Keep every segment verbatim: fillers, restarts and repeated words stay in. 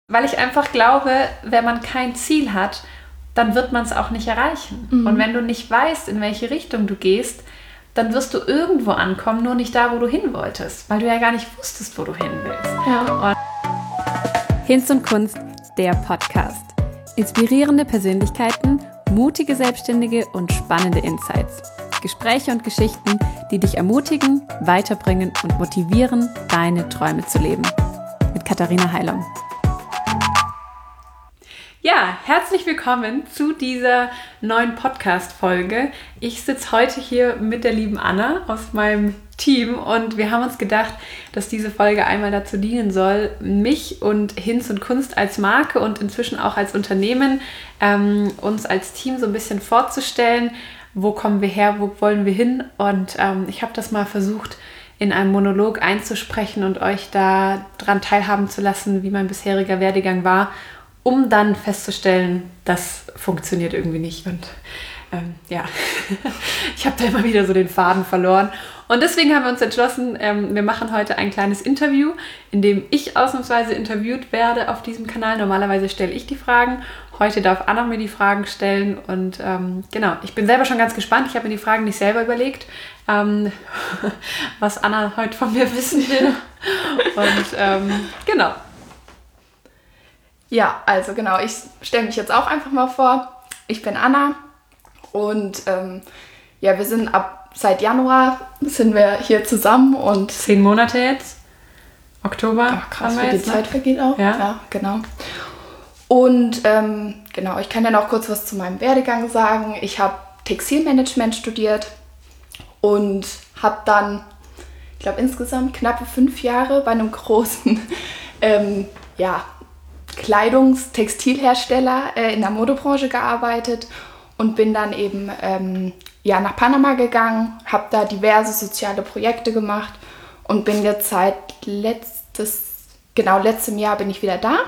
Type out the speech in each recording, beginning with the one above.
Weil ich einfach glaube, wenn man kein Ziel hat, dann wird man es auch nicht erreichen. Mhm. Und wenn du nicht weißt, in welche Richtung du gehst, dann wirst du irgendwo ankommen, nur nicht da, wo du hin wolltest, weil du ja gar nicht wusstest, wo du hin willst. Ja. Hinz und Kunst, der Podcast. Inspirierende Persönlichkeiten, mutige Selbstständige und spannende Insights. Gespräche und Geschichten, die dich ermutigen, weiterbringen und motivieren, deine Träume zu leben. Mit Katharina Heilung. Ja, herzlich willkommen zu dieser neuen Podcast-Folge. Ich sitze heute hier mit der lieben Anna aus meinem Team und wir haben uns gedacht, dass diese Folge einmal dazu dienen soll, mich und Hinz und Kunst als Marke und inzwischen auch als Unternehmen ähm, uns als Team so ein bisschen vorzustellen. Wo kommen wir her, wo wollen wir hin? Und ähm, ich habe das mal versucht, in einem Monolog einzusprechen und euch da dran teilhaben zu lassen, wie mein bisheriger Werdegang war, um dann festzustellen, das funktioniert irgendwie nicht. Und ähm, ja, ich habe da immer wieder so den Faden verloren. Und deswegen haben wir uns entschlossen, ähm, wir machen heute ein kleines Interview, in dem ich ausnahmsweise interviewt werde auf diesem Kanal. Normalerweise stelle ich die Fragen. Heute darf Anna mir die Fragen stellen. Und ähm, genau, ich bin selber schon ganz gespannt. Ich habe mir die Fragen nicht selber überlegt, ähm, was Anna heute von mir wissen will. Und ähm, genau. Ja, also genau, ich stelle mich jetzt auch einfach mal vor. Ich bin Anna und ähm, ja, wir sind ab seit Januar sind wir hier zusammen und zehn Monate jetzt, Oktober. Ach, krass, wie die Zeit vergeht auch. Ja, ja genau. Und ähm, genau, ich kann ja noch kurz was zu meinem Werdegang sagen. Ich habe Textilmanagement studiert und habe dann, ich glaube insgesamt knappe fünf Jahre bei einem großen, ähm, ja, Kleidungstextilhersteller äh, in der Modebranche gearbeitet und bin dann eben ähm, ja, nach Panama gegangen, habe da diverse soziale Projekte gemacht und bin jetzt seit letztes, genau letztem Jahr bin ich wieder da.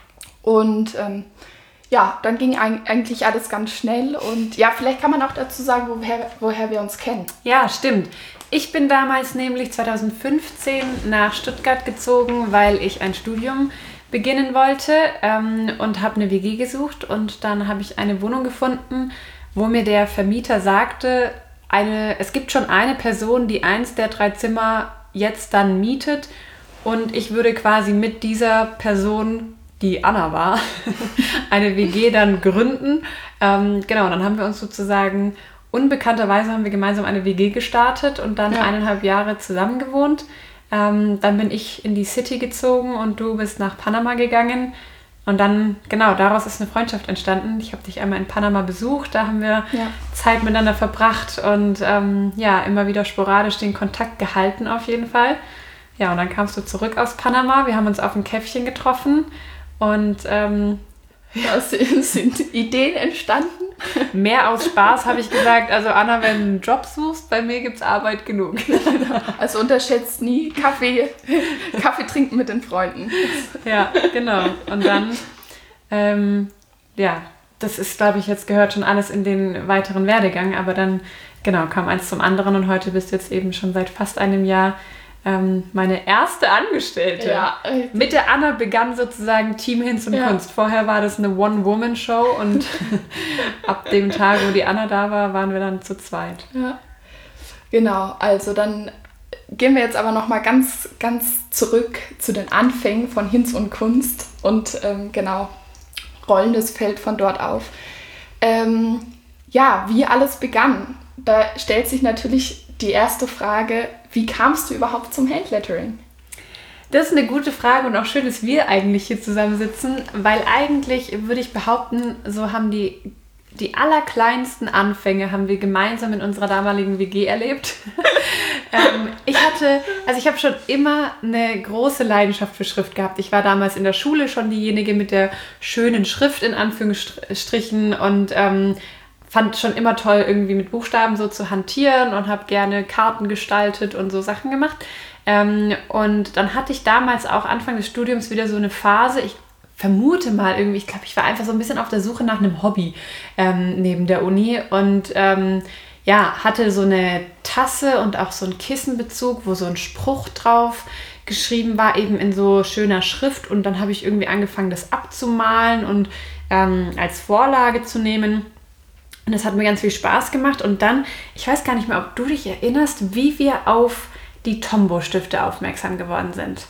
Und ähm, ja, dann ging eigentlich alles ganz schnell und ja, vielleicht kann man auch dazu sagen, woher, woher wir uns kennen. Ja, stimmt. Ich bin damals nämlich zwanzig fünfzehn nach Stuttgart gezogen, weil ich ein Studium beginnen wollte ähm, und habe eine W G gesucht und dann habe ich eine Wohnung gefunden, wo mir der Vermieter sagte, eine, es gibt schon eine Person, die eins der drei Zimmer jetzt dann mietet und ich würde quasi mit dieser Person, die Anna war, eine W G dann gründen. Ähm, genau, dann haben wir uns sozusagen, unbekannterweise haben wir gemeinsam eine W G gestartet und dann ja. eineinhalb Jahre zusammen gewohnt. Ähm, dann bin ich in die City gezogen und du bist nach Panama gegangen. Und dann, genau, daraus ist eine Freundschaft entstanden. Ich habe dich einmal in Panama besucht, da haben wir ja. Zeit miteinander verbracht und ähm, ja, immer wieder sporadisch den Kontakt gehalten auf jeden Fall. Ja, und dann kamst du zurück aus Panama, wir haben uns auf ein Käffchen getroffen und ähm, ja, sind Ideen entstanden. Mehr aus Spaß habe ich gesagt, also Anna, wenn du einen Job suchst, bei mir gibt es Arbeit genug. Also unterschätzt nie Kaffee, Kaffee trinken mit den Freunden. Ja, genau. Und dann, ähm, ja, das ist, glaube ich, jetzt gehört schon alles in den weiteren Werdegang, aber dann, genau, kam eins zum anderen und heute bist du jetzt eben schon seit fast einem Jahr Ähm, meine erste Angestellte. Ja. Mit der Anna begann sozusagen Team Hinz und ja. Kunst. Vorher war das eine One-Woman-Show und ab dem Tag, wo die Anna da war, waren wir dann zu zweit. Ja. Genau, also dann gehen wir jetzt aber nochmal ganz, ganz zurück zu den Anfängen von Hinz und Kunst und ähm, genau, rollen das Feld von dort auf. Ähm, ja, wie alles begann, da stellt sich natürlich die erste Frage, wie kamst du überhaupt zum Handlettering? Das ist eine gute Frage und auch schön, dass wir eigentlich hier zusammensitzen, weil eigentlich würde ich behaupten, so haben die, die allerkleinsten Anfänge haben wir gemeinsam in unserer damaligen W G erlebt. ähm, ich hatte, also ich habe schon immer eine große Leidenschaft für Schrift gehabt. Ich war damals in der Schule schon diejenige mit der schönen Schrift in Anführungsstrichen und ähm, fand schon immer toll, irgendwie mit Buchstaben so zu hantieren und habe gerne Karten gestaltet und so Sachen gemacht. Ähm, und dann hatte ich damals auch Anfang des Studiums wieder so eine Phase, ich vermute mal irgendwie, ich glaube, ich war einfach so ein bisschen auf der Suche nach einem Hobby ähm, neben der Uni und ähm, ja, hatte so eine Tasse und auch so einen Kissenbezug, wo so ein Spruch drauf geschrieben war, eben in so schöner Schrift. Und dann habe ich irgendwie angefangen, das abzumalen und ähm, als Vorlage zu nehmen. Und das hat mir ganz viel Spaß gemacht. Und dann, ich weiß gar nicht mehr, ob du dich erinnerst, wie wir auf die Tombow-Stifte aufmerksam geworden sind.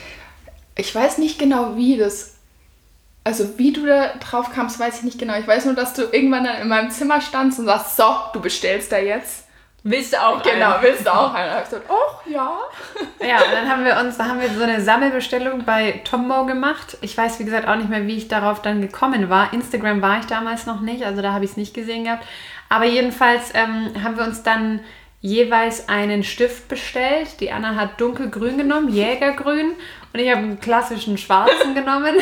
Ich weiß nicht genau, wie das... Also wie du da drauf kamst, weiß ich nicht genau. Ich weiß nur, dass du irgendwann dann in meinem Zimmer standst und sagst, so, du bestellst da jetzt. Willst du auch Genau, einen? willst du auch einen? Da habe ich gesagt, oh, ja. Ja, und dann haben wir uns, da haben wir so eine Sammelbestellung bei Tombow gemacht. Ich weiß, wie gesagt, auch nicht mehr, wie ich darauf dann gekommen war. Instagram war ich damals noch nicht, also da habe ich es nicht gesehen gehabt. Aber jedenfalls ähm, haben wir uns dann jeweils einen Stift bestellt. Die Anna hat dunkelgrün genommen, Jägergrün. Und ich habe einen klassischen schwarzen genommen.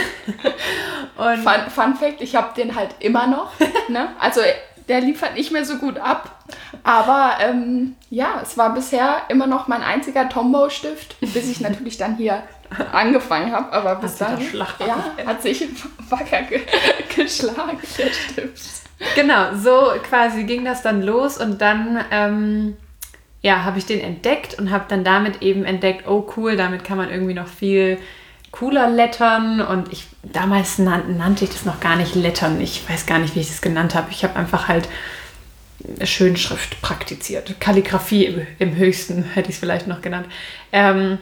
Und Fun, Fun Fact, ich habe den halt immer noch. Ne? Also der liefert nicht mehr so gut ab. Aber ähm, ja, es war bisher immer noch mein einziger Tombow-Stift, bis ich natürlich dann hier angefangen habe. Aber bis dann ja, hat sich wacker ge geschlagen, der Stift. Genau, so quasi ging das dann los. Und dann... Ähm, ja, habe ich den entdeckt und habe dann damit eben entdeckt, oh cool, damit kann man irgendwie noch viel cooler lettern. Und ich damals nan- nannte ich das noch gar nicht lettern. Ich weiß gar nicht, wie ich das genannt habe. Ich habe einfach halt Schönschrift praktiziert. Kalligrafie im, im höchsten hätte ich es vielleicht noch genannt. Ähm,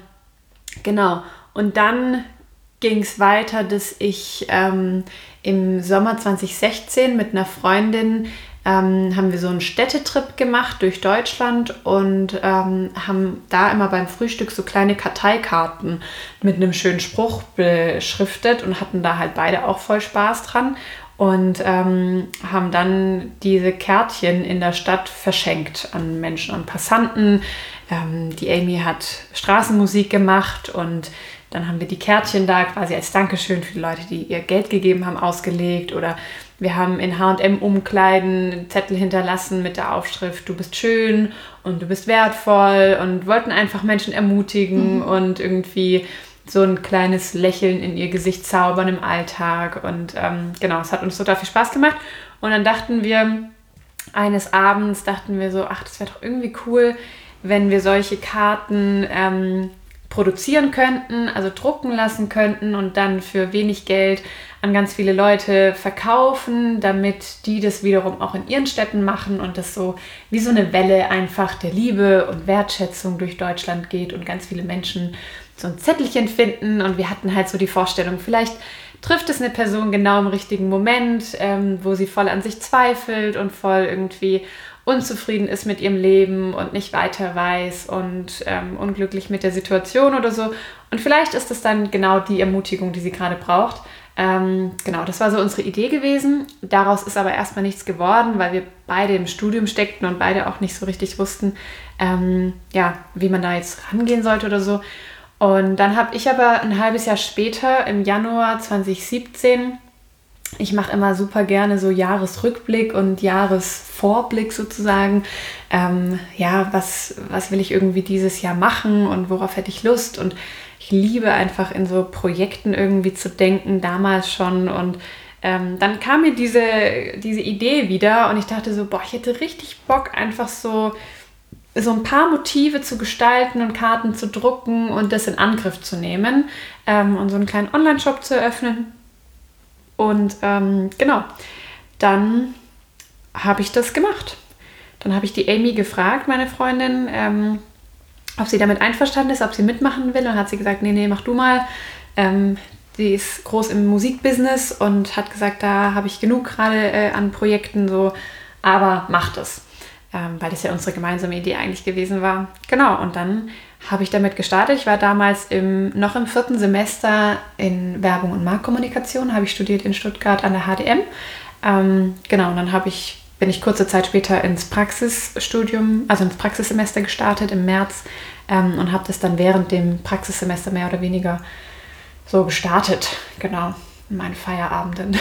genau. Und dann ging es weiter, dass ich ähm, im Sommer zwanzig sechzehn mit einer Freundin Ähm, haben wir so einen Städtetrip gemacht durch Deutschland und ähm, haben da immer beim Frühstück so kleine Karteikarten mit einem schönen Spruch beschriftet und hatten da halt beide auch voll Spaß dran und ähm, haben dann diese Kärtchen in der Stadt verschenkt an Menschen, an Passanten. Ähm, die Amy hat Straßenmusik gemacht und dann haben wir die Kärtchen da quasi als Dankeschön für die Leute, die ihr Geld gegeben haben, ausgelegt. Oder wir haben in H und M-Umkleiden Zettel hinterlassen mit der Aufschrift, du bist schön und du bist wertvoll, und wollten einfach Menschen ermutigen mhm. und irgendwie so ein kleines Lächeln in ihr Gesicht zaubern im Alltag. Und ähm, genau, es hat uns total viel Spaß gemacht. Und dann dachten wir, eines Abends dachten wir so, ach, das wäre doch irgendwie cool, wenn wir solche Karten ähm, produzieren könnten, also drucken lassen könnten und dann für wenig Geld an ganz viele Leute verkaufen, damit die das wiederum auch in ihren Städten machen und das so wie so eine Welle einfach der Liebe und Wertschätzung durch Deutschland geht und ganz viele Menschen so ein Zettelchen finden. Und wir hatten halt so die Vorstellung, vielleicht trifft es eine Person genau im richtigen Moment, ähm, wo sie voll an sich zweifelt und voll irgendwie unzufrieden ist mit ihrem Leben und nicht weiter weiß und ähm, unglücklich mit der Situation oder so. Und vielleicht ist es dann genau die Ermutigung, die sie gerade braucht. Ähm, genau, das war so unsere Idee gewesen. Daraus ist aber erstmal nichts geworden, weil wir beide im Studium steckten und beide auch nicht so richtig wussten, ähm, ja, wie man da jetzt rangehen sollte oder so. Und dann habe ich aber ein halbes Jahr später, im Januar zwanzig siebzehn, ich mache immer super gerne so Jahresrückblick und Jahresvorblick sozusagen. Ähm, ja, was, was will ich irgendwie dieses Jahr machen und worauf hätte ich Lust? Und ich liebe einfach in so Projekten irgendwie zu denken, damals schon. Und ähm, dann kam mir diese, diese Idee wieder und ich dachte so, boah, ich hätte richtig Bock, einfach so, so ein paar Motive zu gestalten und Karten zu drucken und das in Angriff zu nehmen ähm, und so einen kleinen Online-Shop zu eröffnen. Und ähm, genau, dann habe ich das gemacht. Dann habe ich die Amy gefragt, meine Freundin, ähm, ob sie damit einverstanden ist, ob sie mitmachen will. Und dann hat sie gesagt, nee, nee, mach du mal. Ähm, sie ist groß im Musikbusiness und hat gesagt, da habe ich genug gerade äh, an Projekten, so, aber mach das. Ähm, weil das ja unsere gemeinsame Idee eigentlich gewesen war. Genau, und dann habe ich damit gestartet. Ich war damals im, noch im vierten Semester in Werbung und Marktkommunikation, habe ich studiert in Stuttgart an der H D M. Ähm, genau, und dann habe ich, bin ich kurze Zeit später ins Praxisstudium, also ins Praxissemester gestartet im März ähm, und habe das dann während dem Praxissemester mehr oder weniger so gestartet. Genau, in meinen Feierabenden.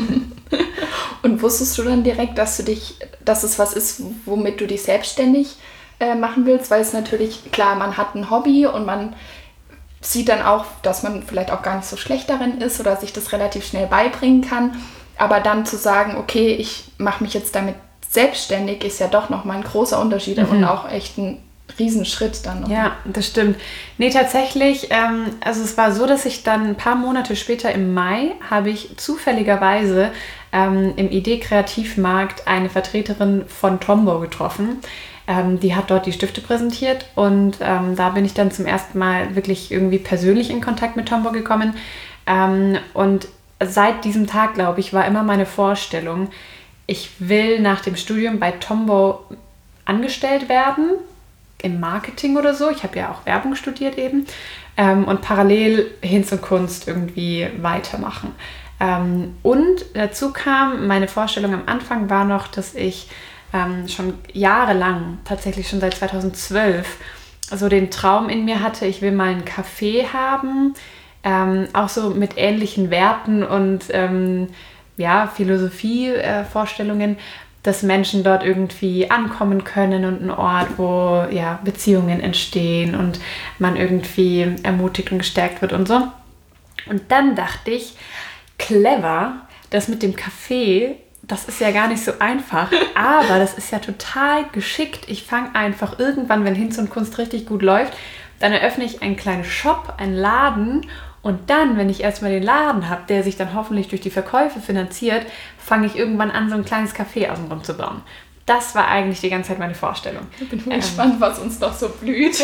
Und wusstest du dann direkt, dass du dich, dass es was ist, womit du dich selbstständig äh, machen willst? Weil es natürlich, klar, man hat ein Hobby und man sieht dann auch, dass man vielleicht auch gar nicht so schlecht darin ist oder sich das relativ schnell beibringen kann. Aber dann zu sagen, okay, ich mache mich jetzt damit selbstständig, ist ja doch nochmal ein großer Unterschied mhm. und auch echt ein Riesenschritt dann noch. Ja, das stimmt. Nee, tatsächlich, ähm, also es war so, dass ich dann ein paar Monate später im Mai habe ich zufälligerweise ähm, im Idee-Kreativmarkt eine Vertreterin von Tombow getroffen. Ähm, die hat dort die Stifte präsentiert und ähm, da bin ich dann zum ersten Mal wirklich irgendwie persönlich in Kontakt mit Tombow gekommen. Ähm, und seit diesem Tag, glaube ich, war immer meine Vorstellung, ich will nach dem Studium bei Tombow angestellt werden, im Marketing oder so. Ich habe ja auch Werbung studiert eben ähm, und parallel Hinz und Kunst irgendwie weitermachen. Ähm, und dazu kam, meine Vorstellung am Anfang war noch, dass ich ähm, schon jahrelang, tatsächlich schon seit zweitausendzwölf, so den Traum in mir hatte, ich will mal ein Café haben, ähm, auch so mit ähnlichen Werten und ähm, ja, Philosophie-Vorstellungen, äh, dass Menschen dort irgendwie ankommen können und ein Ort, wo ja, Beziehungen entstehen und man irgendwie ermutigt und gestärkt wird und so. Und dann dachte ich, clever, das mit dem Café, das ist ja gar nicht so einfach, aber das ist ja total geschickt. Ich fange einfach irgendwann, wenn Hinz und Kunst richtig gut läuft, dann eröffne ich einen kleinen Shop, einen Laden. Und dann, wenn ich erstmal den Laden habe, der sich dann hoffentlich durch die Verkäufe finanziert, fange ich irgendwann an, so ein kleines Café außenrum zu bauen. Das war eigentlich die ganze Zeit meine Vorstellung. Ich bin ähm, gespannt, was uns noch so blüht.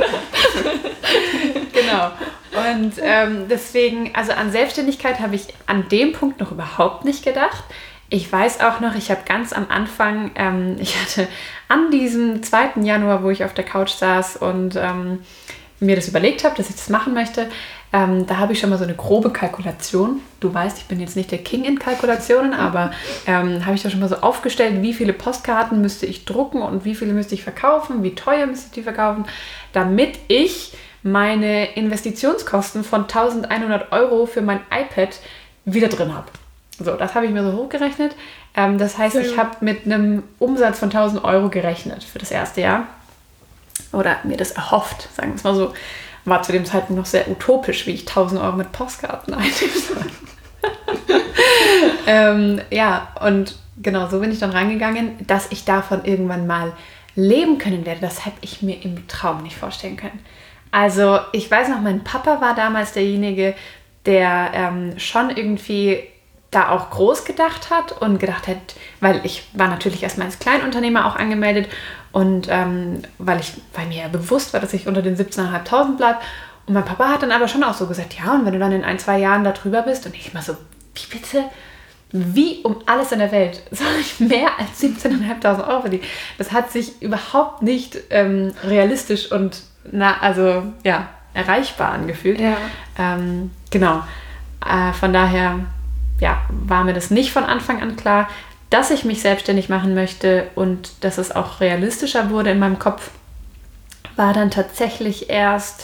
Genau. Und ähm, deswegen, also an Selbstständigkeit habe ich an dem Punkt noch überhaupt nicht gedacht. Ich weiß auch noch, ich habe ganz am Anfang, ähm, ich hatte an diesem zweiten Januar, wo ich auf der Couch saß und ähm, mir das überlegt habe, dass ich das machen möchte, ähm, da habe ich schon mal so eine grobe Kalkulation. Du weißt, ich bin jetzt nicht der King in Kalkulationen, aber ähm, habe ich da schon mal so aufgestellt, wie viele Postkarten müsste ich drucken und wie viele müsste ich verkaufen, wie teuer müsste ich die verkaufen, damit ich meine Investitionskosten von eintausendeinhundert Euro für mein iPad wieder drin habe. So, das habe ich mir so hochgerechnet. Ähm, das heißt, ich habe mit einem Umsatz von tausend Euro gerechnet für das erste Jahr. Oder mir das erhofft, sagen wir es mal so. War zu dem Zeitpunkt noch sehr utopisch, wie ich tausend Euro mit Postkarten einnehmen soll. ähm, ja, und genau so bin ich dann rangegangen, dass ich davon irgendwann mal leben können werde. Das hätte ich mir im Traum nicht vorstellen können. Also ich weiß noch, mein Papa war damals derjenige, der ähm, schon irgendwie da auch groß gedacht hat und gedacht hat, weil ich war natürlich erstmal als Kleinunternehmer auch angemeldet und ähm, weil, ich, weil mir ja bewusst war, dass ich unter den siebzehntausendfünfhundert bleibe. Und mein Papa hat dann aber schon auch so gesagt, ja, und wenn du dann in ein, zwei Jahren da drüber bist, und ich immer so, wie bitte? Wie um alles in der Welt soll ich mehr als siebzehntausendfünfhundert Euro verdienen? Das hat sich überhaupt nicht ähm, realistisch und na, also ja, erreichbar angefühlt. Ja. Ähm, genau. Äh, von daher ja, war mir das nicht von Anfang an klar, dass ich mich selbstständig machen möchte und dass es auch realistischer wurde in meinem Kopf, war dann tatsächlich erst,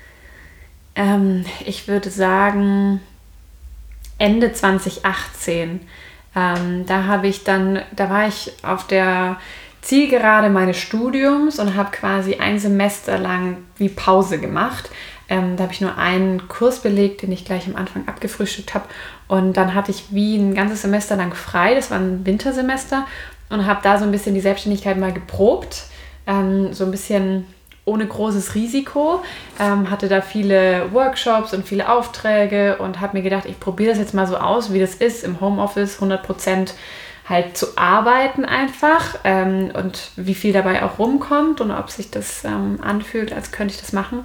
ähm, ich würde sagen, Ende zwanzig achtzehn. Ähm, da habe ich dann, da war ich auf der Zielgerade meines Studiums und habe quasi ein Semester lang wie Pause gemacht. Ähm, da habe ich nur einen Kurs belegt, den ich gleich am Anfang abgefrühstückt habe. Und dann hatte ich wie ein ganzes Semester lang frei. Das war ein Wintersemester. Und habe da so ein bisschen die Selbstständigkeit mal geprobt. Ähm, so ein bisschen ohne großes Risiko. Ähm, hatte da viele Workshops und viele Aufträge und habe mir gedacht, ich probiere das jetzt mal so aus, wie das ist, im Homeoffice hundert Prozent halt zu arbeiten einfach. Ähm, und wie viel dabei auch rumkommt und ob sich das ähm, anfühlt, als könnte ich das machen.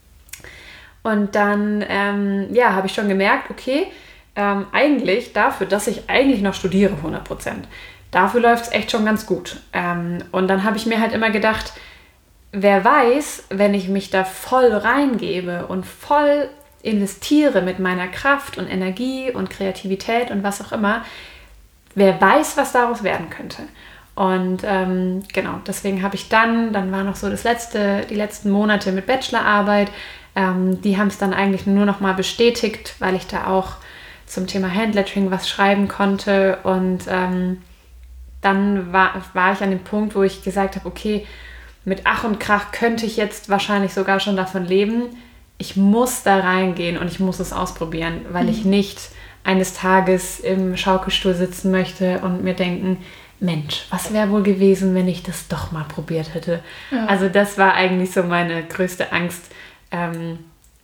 Und dann ähm, ja, habe ich schon gemerkt, okay, ähm, eigentlich dafür, dass ich eigentlich noch studiere, hundert Prozent, dafür läuft es echt schon ganz gut. Ähm, und dann habe ich mir halt immer gedacht, wer weiß, wenn ich mich da voll reingebe und voll investiere mit meiner Kraft und Energie und Kreativität und was auch immer, wer weiß, was daraus werden könnte. Und ähm, genau, deswegen habe ich dann, dann war noch so das letzte, die letzten Monate mit Bachelorarbeit, Ähm, die haben es dann eigentlich nur noch mal bestätigt, weil ich da auch zum Thema Handlettering was schreiben konnte. Und ähm, dann war, war ich an dem Punkt, wo ich gesagt habe, okay, mit Ach und Krach könnte ich jetzt wahrscheinlich sogar schon davon leben. Ich muss da reingehen und ich muss es ausprobieren, weil mhm. ich nicht eines Tages im Schaukelstuhl sitzen möchte und mir denken, Mensch, was wäre wohl gewesen, wenn ich das doch mal probiert hätte? Ja. Also das war eigentlich so meine größte Angst, ähm,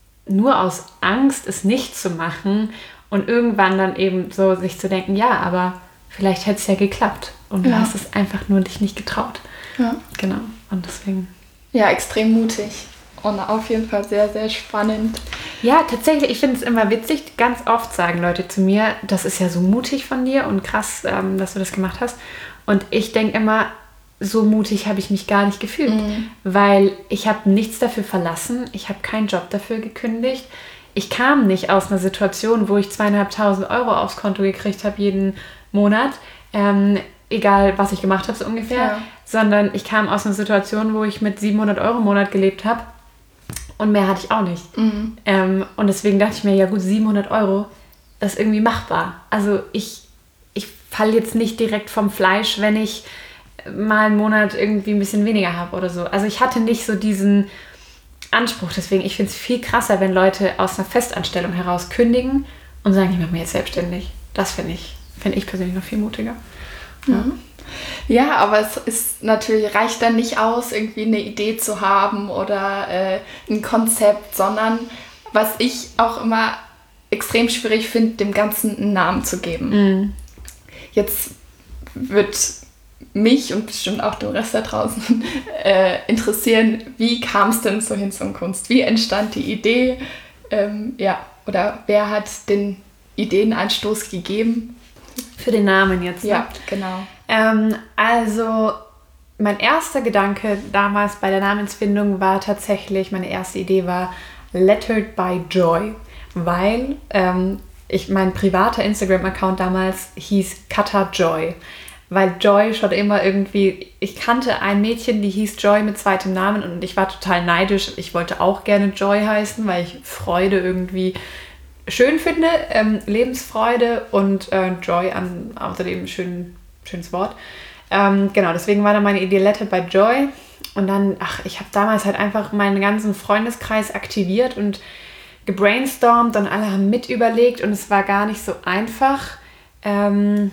nur aus Angst es nicht zu machen und irgendwann dann eben so sich zu denken, ja, aber vielleicht hätte es ja geklappt und du Ja. hast es einfach nur dich nicht getraut. Ja. Genau, und deswegen... Ja, extrem mutig und auf jeden Fall sehr, sehr spannend. Ja, tatsächlich, ich finde es immer witzig, ganz oft sagen Leute zu mir, das ist ja so mutig von dir und krass, ähm, dass du das gemacht hast. Und ich denke immer, so mutig habe ich mich gar nicht gefühlt, Mhm. weil ich habe nichts dafür verlassen, ich habe keinen Job dafür gekündigt. Ich kam nicht aus einer Situation, wo ich zweieinhalbtausend Euro aufs Konto gekriegt habe jeden Monat, ähm, egal was ich gemacht habe so ungefähr, Ja. sondern ich kam aus einer Situation, wo ich mit siebenhundert Euro im Monat gelebt habe. Und mehr hatte ich auch nicht. Mhm. Ähm, und deswegen dachte ich mir, ja gut, siebenhundert Euro, das ist irgendwie machbar. Also ich, ich falle jetzt nicht direkt vom Fleisch, wenn ich mal einen Monat irgendwie ein bisschen weniger habe oder so. Also ich hatte nicht so diesen Anspruch. Deswegen, ich finde es viel krasser, wenn Leute aus einer Festanstellung heraus kündigen und sagen, ich mache mich jetzt selbstständig. Das finde ich, finde ich persönlich noch viel mutiger. Ja. Ja, aber es ist natürlich, reicht dann nicht aus, irgendwie eine Idee zu haben oder äh, ein Konzept, sondern was ich auch immer extrem schwierig finde, dem Ganzen einen Namen zu geben. Mhm. Jetzt wird mich und bestimmt auch den Rest da draußen äh, interessieren, wie kam es denn zur Hinz und Kunst? Wie entstand die Idee? Ähm, ja, oder wer hat den Ideenanstoß gegeben? Für den Namen jetzt. Ne? Ja, genau. Ähm, also mein erster Gedanke damals bei der Namensfindung war tatsächlich, meine erste Idee war Lettered by Joy, weil ähm, ich, mein privater Instagram-Account damals hieß Kata Joy, weil Joy schon immer irgendwie, ich kannte ein Mädchen, die hieß Joy mit zweitem Namen und ich war total neidisch. Ich wollte auch gerne Joy heißen, weil ich Freude irgendwie schön finde, ähm, Lebensfreude und äh, Joy an außerdem ein schön, schönes Wort. Ähm, genau, deswegen war dann meine Idee Lettered by Joy und dann, ach, ich habe damals halt einfach meinen ganzen Freundeskreis aktiviert und gebrainstormt und alle haben mit überlegt und es war gar nicht so einfach, ähm,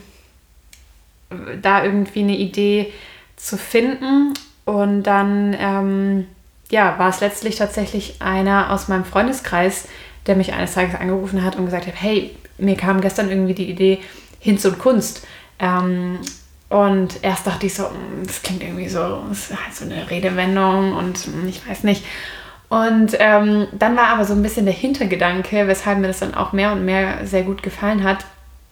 da irgendwie eine Idee zu finden und dann ähm, ja, war es letztlich tatsächlich einer aus meinem Freundeskreis, der mich eines Tages angerufen hat und gesagt hat, hey, mir kam gestern irgendwie die Idee Hinz und Kunst. Ähm, und erst dachte ich so, das klingt irgendwie so, das ist halt so eine Redewendung und ich weiß nicht. Und ähm, dann war aber so ein bisschen der Hintergedanke, weshalb mir das dann auch mehr und mehr sehr gut gefallen hat,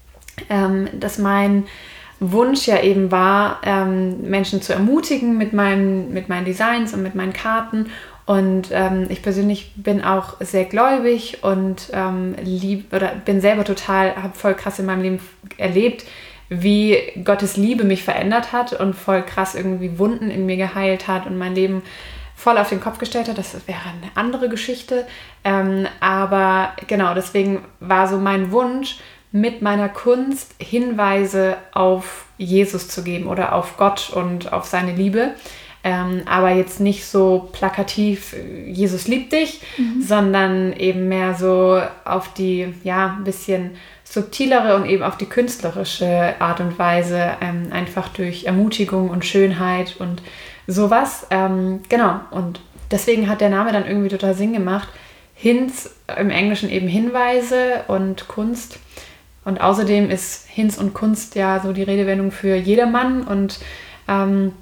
ähm, dass mein Wunsch ja eben war, ähm, Menschen zu ermutigen mit meinen, mit meinen Designs und mit meinen Karten. Und ähm, ich persönlich bin auch sehr gläubig und ähm, lieb, oder bin selber total, habe voll krass in meinem Leben erlebt, wie Gottes Liebe mich verändert hat und voll krass irgendwie Wunden in mir geheilt hat und mein Leben voll auf den Kopf gestellt hat. Das wäre eine andere Geschichte. Ähm, aber genau, deswegen war so mein Wunsch, mit meiner Kunst Hinweise auf Jesus zu geben oder auf Gott und auf seine Liebe. Ähm, aber jetzt nicht so plakativ, Jesus liebt dich, mhm. sondern eben mehr so auf die, ja, ein bisschen subtilere und eben auf die künstlerische Art und Weise, ähm, einfach durch Ermutigung und Schönheit und sowas. Ähm, genau, und deswegen hat der Name dann irgendwie total Sinn gemacht. Hinz, im Englischen eben Hinweise und Kunst. Und außerdem ist Hinz und Kunst ja so die Redewendung für jedermann. Und ähm,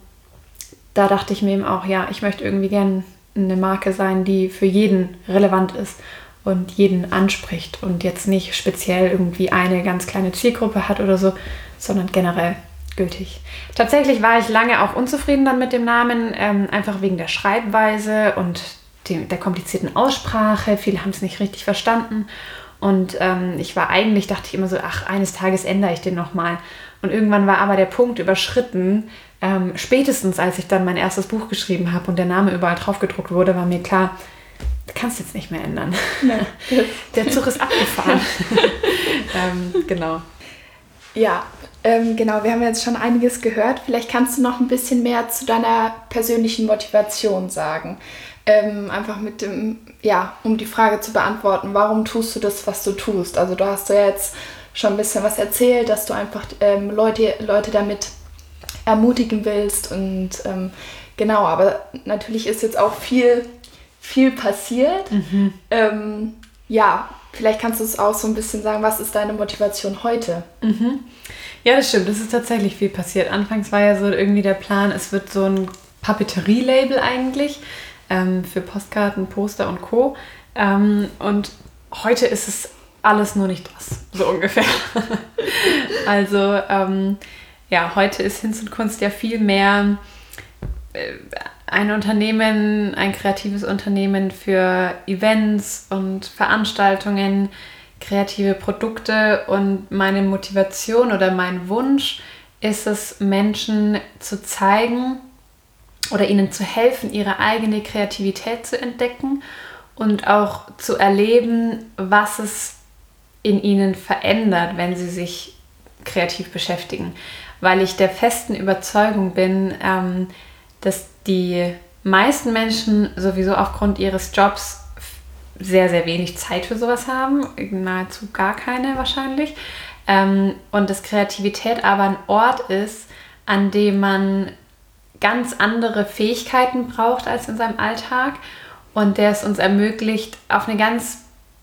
da dachte ich mir eben auch, ja, ich möchte irgendwie gern eine Marke sein, die für jeden relevant ist und jeden anspricht und jetzt nicht speziell irgendwie eine ganz kleine Zielgruppe hat oder so, sondern generell gültig. Tatsächlich war ich lange auch unzufrieden dann mit dem Namen, ähm, einfach wegen der Schreibweise und dem, der komplizierten Aussprache. Viele haben es nicht richtig verstanden. Und ähm, ich war eigentlich, dachte ich immer so, ach, eines Tages ändere ich den nochmal. Und irgendwann war aber der Punkt überschritten, ähm, spätestens als ich dann mein erstes Buch geschrieben habe und der Name überall drauf gedruckt wurde, war mir klar, du kannst jetzt nicht mehr ändern. Nee. Der Zug ist abgefahren. ähm, genau. Ja, ähm, genau, wir haben jetzt schon einiges gehört. Vielleicht kannst du noch ein bisschen mehr zu deiner persönlichen Motivation sagen. Ähm, einfach mit dem, ja, um die Frage zu beantworten, warum tust du das, was du tust? Also du hast ja jetzt schon ein bisschen was erzählt, dass du einfach ähm, Leute, Leute damit ermutigen willst. Und ähm, genau, aber natürlich ist jetzt auch viel, viel passiert. Mhm. Ähm, ja, vielleicht kannst du es auch so ein bisschen sagen, was ist deine Motivation heute? Mhm. Ja, das stimmt, es ist tatsächlich viel passiert. Anfangs war ja so irgendwie der Plan, es wird so ein Papeterie-Label eigentlich ähm, für Postkarten, Poster und Co. Ähm, und heute ist es alles nur nicht das, so ungefähr. Also ähm, ja, heute ist Hinz und Kunst ja viel mehr äh, ein Unternehmen, ein kreatives Unternehmen für Events und Veranstaltungen, kreative Produkte, und meine Motivation oder mein Wunsch ist es, Menschen zu zeigen oder ihnen zu helfen, ihre eigene Kreativität zu entdecken und auch zu erleben, was es in ihnen verändert, wenn sie sich kreativ beschäftigen. Weil ich der festen Überzeugung bin, ähm, dass die meisten Menschen sowieso aufgrund ihres Jobs sehr, sehr wenig Zeit für sowas haben, nahezu gar keine wahrscheinlich. Ähm, und dass Kreativität aber ein Ort ist, an dem man ganz andere Fähigkeiten braucht als in seinem Alltag und der es uns ermöglicht, auf eine ganz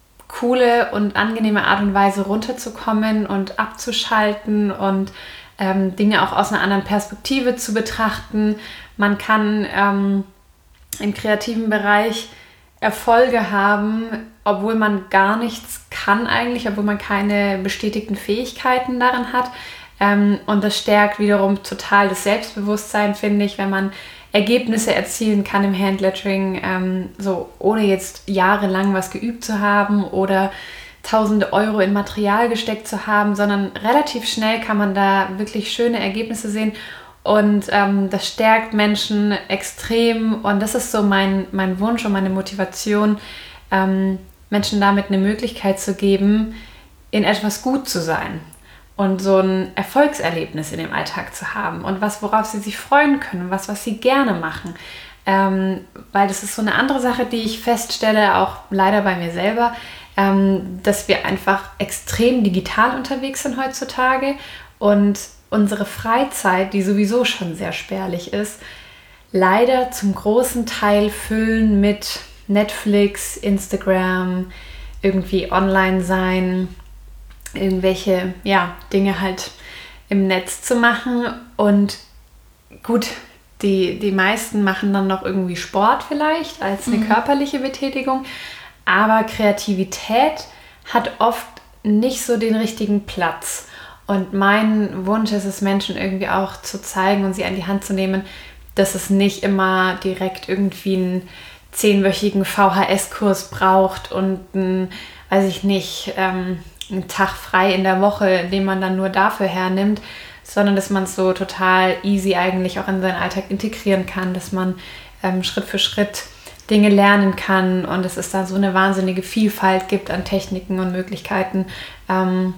coole und angenehme Art und Weise runterzukommen und abzuschalten und ähm, Dinge auch aus einer anderen Perspektive zu betrachten. Man kann ähm, im kreativen Bereich Erfolge haben, obwohl man gar nichts kann eigentlich, obwohl man keine bestätigten Fähigkeiten darin hat. Ähm, und das stärkt wiederum total das Selbstbewusstsein, finde ich, wenn man Ergebnisse erzielen kann im Handlettering, ähm, so ohne jetzt jahrelang was geübt zu haben oder tausende Euro in Material gesteckt zu haben, sondern relativ schnell kann man da wirklich schöne Ergebnisse sehen. Und ähm, das stärkt Menschen extrem, und das ist so mein, mein Wunsch und meine Motivation, ähm, Menschen damit eine Möglichkeit zu geben, in etwas gut zu sein und so ein Erfolgserlebnis in dem Alltag zu haben und was, worauf sie sich freuen können, was, was sie gerne machen. Ähm, weil das ist so eine andere Sache, die ich feststelle, auch leider bei mir selber, ähm, dass wir einfach extrem digital unterwegs sind heutzutage und unsere Freizeit, die sowieso schon sehr spärlich ist, leider zum großen Teil füllen mit Netflix, Instagram, irgendwie online sein, irgendwelche ja, Dinge halt im Netz zu machen. Und gut, die, die meisten machen dann noch irgendwie Sport vielleicht als eine mhm. körperliche Betätigung, aber Kreativität hat oft nicht so den richtigen Platz. Und mein Wunsch ist es, Menschen irgendwie auch zu zeigen und sie an die Hand zu nehmen, dass es nicht immer direkt irgendwie einen zehnwöchigen V H S-Kurs braucht und einen, weiß ich nicht, ähm, einen Tag frei in der Woche, den man dann nur dafür hernimmt, sondern dass man es so total easy eigentlich auch in seinen Alltag integrieren kann, dass man ähm, Schritt für Schritt Dinge lernen kann und dass es da so eine wahnsinnige Vielfalt gibt an Techniken und Möglichkeiten, ähm,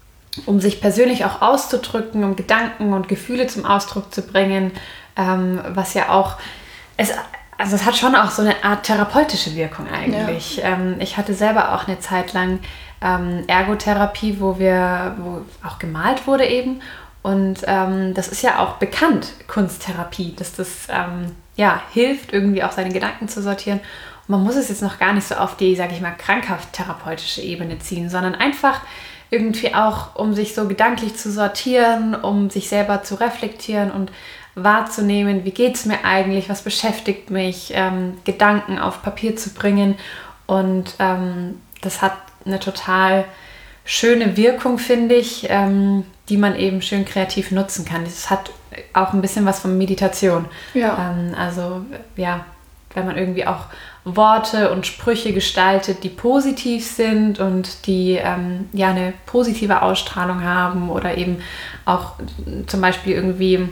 um sich persönlich auch auszudrücken, um Gedanken und Gefühle zum Ausdruck zu bringen, ähm, was ja auch, es, also es hat schon auch so eine Art therapeutische Wirkung eigentlich. Ja. Ähm, ich hatte selber auch eine Zeit lang ähm, Ergotherapie, wo wir, wo auch gemalt wurde eben, und ähm, das ist ja auch bekannt, Kunsttherapie, dass das ähm, ja, hilft, irgendwie auch seine Gedanken zu sortieren. Und man muss es jetzt noch gar nicht so auf die, sage ich mal, krankhaft therapeutische Ebene ziehen, sondern einfach irgendwie auch, um sich so gedanklich zu sortieren, um sich selber zu reflektieren und wahrzunehmen, wie geht es mir eigentlich, was beschäftigt mich, ähm, Gedanken auf Papier zu bringen. Und ähm, das hat eine total schöne Wirkung, finde ich, ähm, die man eben schön kreativ nutzen kann. Das hat auch ein bisschen was von Meditation. Ja. Ähm, also ja, wenn man irgendwie auch Worte und Sprüche gestaltet, die positiv sind und die ähm, ja eine positive Ausstrahlung haben, oder eben auch zum Beispiel irgendwie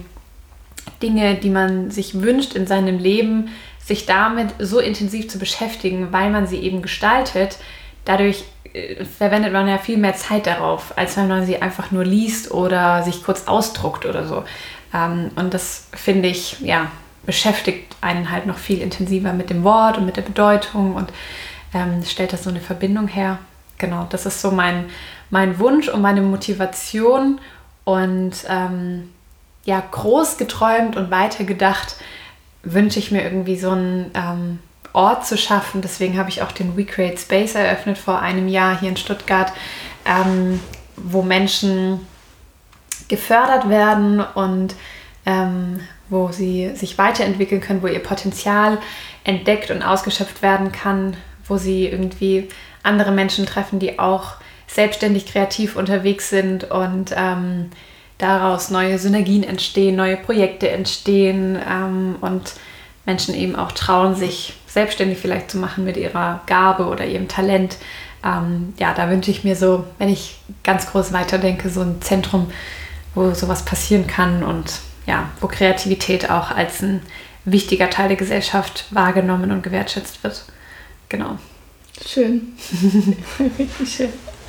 Dinge, die man sich wünscht in seinem Leben, sich damit so intensiv zu beschäftigen, weil man sie eben gestaltet. Dadurch äh, verwendet man ja viel mehr Zeit darauf, als wenn man sie einfach nur liest oder sich kurz ausdruckt oder so. Ähm, und das finde ich, ja, beschäftigt einen halt noch viel intensiver mit dem Wort und mit der Bedeutung und ähm, stellt das so eine Verbindung her. Genau, das ist so mein, mein Wunsch und meine Motivation. Und ähm, ja, groß geträumt und weiter gedacht, wünsche ich mir irgendwie so einen ähm, Ort zu schaffen. Deswegen habe ich auch den We Create Space eröffnet vor einem Jahr hier in Stuttgart, ähm, wo Menschen gefördert werden und ähm, wo sie sich weiterentwickeln können, wo ihr Potenzial entdeckt und ausgeschöpft werden kann, wo sie irgendwie andere Menschen treffen, die auch selbstständig kreativ unterwegs sind und ähm, daraus neue Synergien entstehen, neue Projekte entstehen ähm, und Menschen eben auch trauen, sich selbstständig vielleicht zu machen mit ihrer Gabe oder ihrem Talent. Ähm, ja, da wünsche ich mir so, wenn ich ganz groß weiterdenke, so ein Zentrum, wo sowas passieren kann und ja, wo Kreativität auch als ein wichtiger Teil der Gesellschaft wahrgenommen und gewertschätzt wird. Genau. Schön. Richtig schön.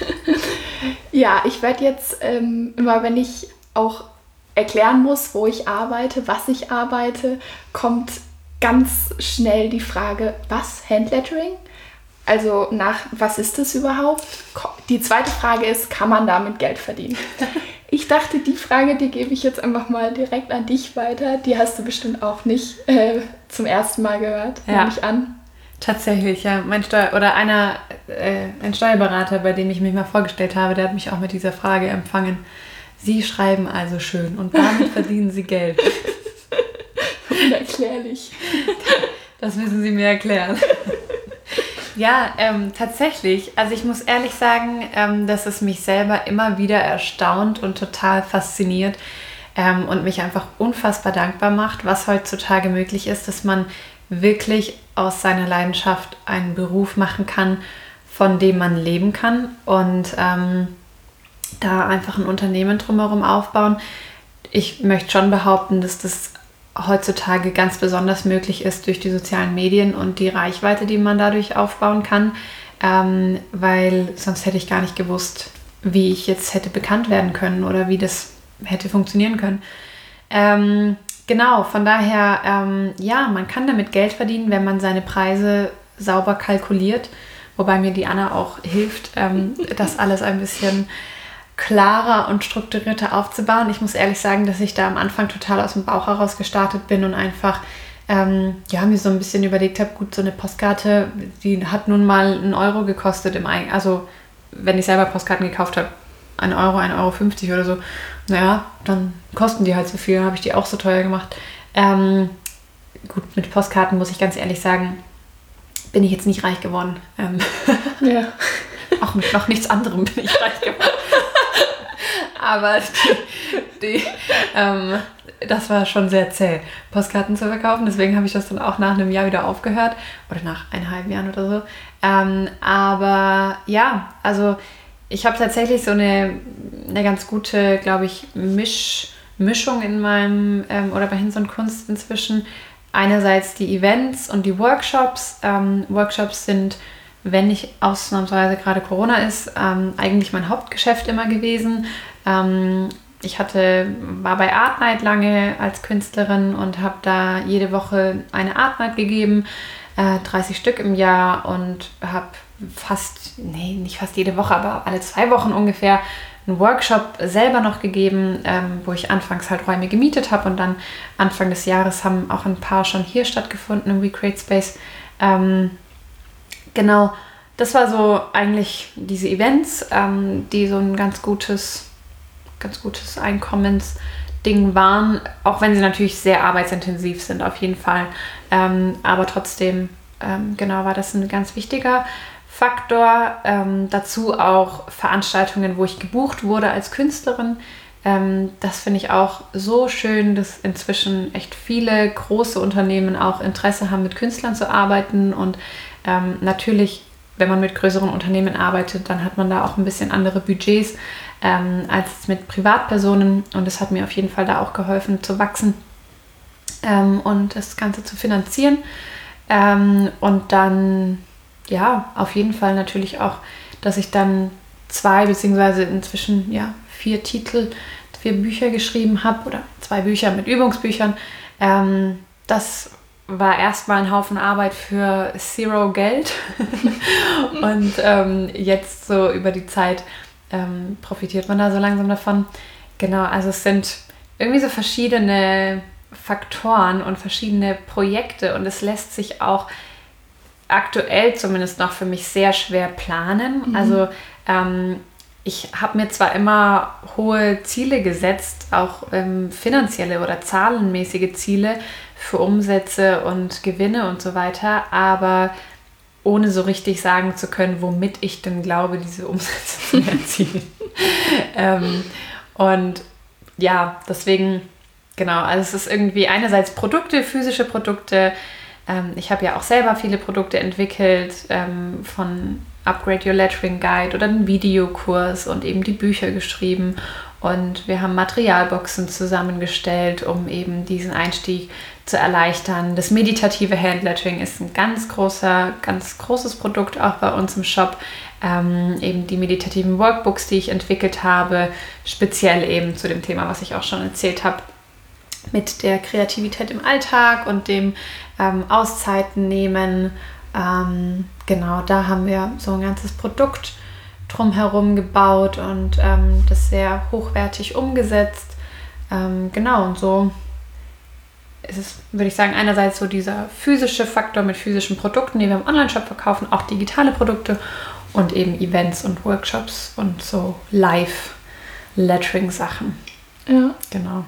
Ja, ich werde jetzt ähm, immer, wenn ich auch erklären muss, wo ich arbeite, was ich arbeite, kommt ganz schnell die Frage, was? Handlettering? Also nach, was ist das überhaupt? Die zweite Frage ist, kann man damit Geld verdienen? Ich dachte, die Frage, die gebe ich jetzt einfach mal direkt an dich weiter. Die hast du bestimmt auch nicht äh, zum ersten Mal gehört, ja. nehme ich an. Tatsächlich, ja. Mein Steuer- oder einer, äh, ein Steuerberater, bei dem ich mich mal vorgestellt habe, der hat mich auch mit dieser Frage empfangen. Sie schreiben also schön und damit verdienen Sie Geld. Unerklärlich. Das müssen Sie mir erklären. Ja, ähm, tatsächlich. Also ich muss ehrlich sagen, ähm, dass es mich selber immer wieder erstaunt und total fasziniert ähm, und mich einfach unfassbar dankbar macht, was heutzutage möglich ist, dass man wirklich aus seiner Leidenschaft einen Beruf machen kann, von dem man leben kann und ähm, da einfach ein Unternehmen drumherum aufbauen. Ich möchte schon behaupten, dass das heutzutage ganz besonders möglich ist durch die sozialen Medien und die Reichweite, die man dadurch aufbauen kann, ähm, weil sonst hätte ich gar nicht gewusst, wie ich jetzt hätte bekannt werden können oder wie das hätte funktionieren können. Ähm, genau, von daher, ähm, ja, man kann damit Geld verdienen, wenn man seine Preise sauber kalkuliert, wobei mir die Anna auch hilft, ähm, das alles ein bisschen klarer und strukturierter aufzubauen. Ich muss ehrlich sagen, dass ich da am Anfang total aus dem Bauch heraus gestartet bin und einfach ähm, ja, mir so ein bisschen überlegt habe, gut, so eine Postkarte, die hat nun mal einen Euro gekostet im Eigen, also wenn ich selber Postkarten gekauft habe, ein Euro, ein Euro fünfzig oder so, naja, dann kosten die halt so viel, dann habe ich die auch so teuer gemacht. Ähm, gut, mit Postkarten muss ich ganz ehrlich sagen, bin ich jetzt nicht reich geworden. Ähm, ja. Auch mit noch nichts anderem bin ich reich geworden. Aber die, die, ähm, das war schon sehr zäh, Postkarten zu verkaufen. Deswegen habe ich das dann auch nach einem Jahr wieder aufgehört. Oder nach eineinhalb Jahren oder so. Ähm, aber ja, also ich habe tatsächlich so eine, eine ganz gute, glaube ich, Misch, Mischung in meinem, ähm, oder bei Hinz und Kunst inzwischen. Einerseits die Events und die Workshops. Ähm, Workshops sind, wenn nicht ausnahmsweise gerade Corona ist, ähm, eigentlich mein Hauptgeschäft immer gewesen. Ähm, ich hatte, war bei Art Night lange als Künstlerin und habe da jede Woche eine Art Night gegeben, äh, dreißig Stück im Jahr und habe fast, nee, nicht fast jede Woche, aber alle zwei Wochen ungefähr einen Workshop selber noch gegeben, ähm, wo ich anfangs halt Räume gemietet habe und dann Anfang des Jahres haben auch ein paar schon hier stattgefunden im We Create Space. Ähm, genau, das war so eigentlich diese Events, ähm, die so ein ganz gutes, ganz gutes Einkommensding waren, auch wenn sie natürlich sehr arbeitsintensiv sind auf jeden Fall. Ähm, aber trotzdem, ähm, genau, war das ein ganz wichtiger Faktor. Ähm, dazu auch Veranstaltungen, wo ich gebucht wurde als Künstlerin. Ähm, das finde ich auch so schön, dass inzwischen echt viele große Unternehmen auch Interesse haben, mit Künstlern zu arbeiten. Und ähm, natürlich, wenn man mit größeren Unternehmen arbeitet, dann hat man da auch ein bisschen andere Budgets ähm, als mit Privatpersonen. Und das hat mir auf jeden Fall da auch geholfen zu wachsen ähm, und das Ganze zu finanzieren. Ähm, und dann ja, auf jeden Fall natürlich auch, dass ich dann zwei beziehungsweise inzwischen ja vier Titel, vier Bücher geschrieben habe oder zwei Bücher mit Übungsbüchern. Ähm, das war erstmal ein Haufen Arbeit für Zero Geld und ähm, jetzt so über die Zeit ähm, profitiert man da so langsam davon. Genau, also es sind irgendwie so verschiedene Faktoren und verschiedene Projekte und es lässt sich auch aktuell zumindest noch für mich sehr schwer planen. Mhm. Also ähm, ich habe mir zwar immer hohe Ziele gesetzt, auch ähm, finanzielle oder zahlenmäßige Ziele für Umsätze und Gewinne und so weiter, aber ohne so richtig sagen zu können, womit ich denn glaube, diese Umsätze zu erzielen. ähm, und ja, deswegen, genau, also es ist irgendwie einerseits Produkte, physische Produkte. Ähm, ich habe ja auch selber viele Produkte entwickelt, ähm, von Upgrade Your Lettering Guide oder einen Videokurs und eben die Bücher geschrieben. Und wir haben Materialboxen zusammengestellt, um eben diesen Einstieg zu erleichtern. Das meditative Handlettering ist ein ganz großer, ganz großes Produkt auch bei uns im Shop. Ähm, eben die meditativen Workbooks, die ich entwickelt habe, speziell eben zu dem Thema, was ich auch schon erzählt habe, mit der Kreativität im Alltag und dem ähm, Auszeiten nehmen. Ähm, genau, da haben wir so ein ganzes Produkt drumherum gebaut und ähm, das sehr hochwertig umgesetzt. Ähm, genau, und so ist es, würde ich sagen, einerseits so dieser physische Faktor mit physischen Produkten, die wir im Online-Shop verkaufen, auch digitale Produkte und eben Events und Workshops und so Live-Lettering-Sachen. Ja. Genau.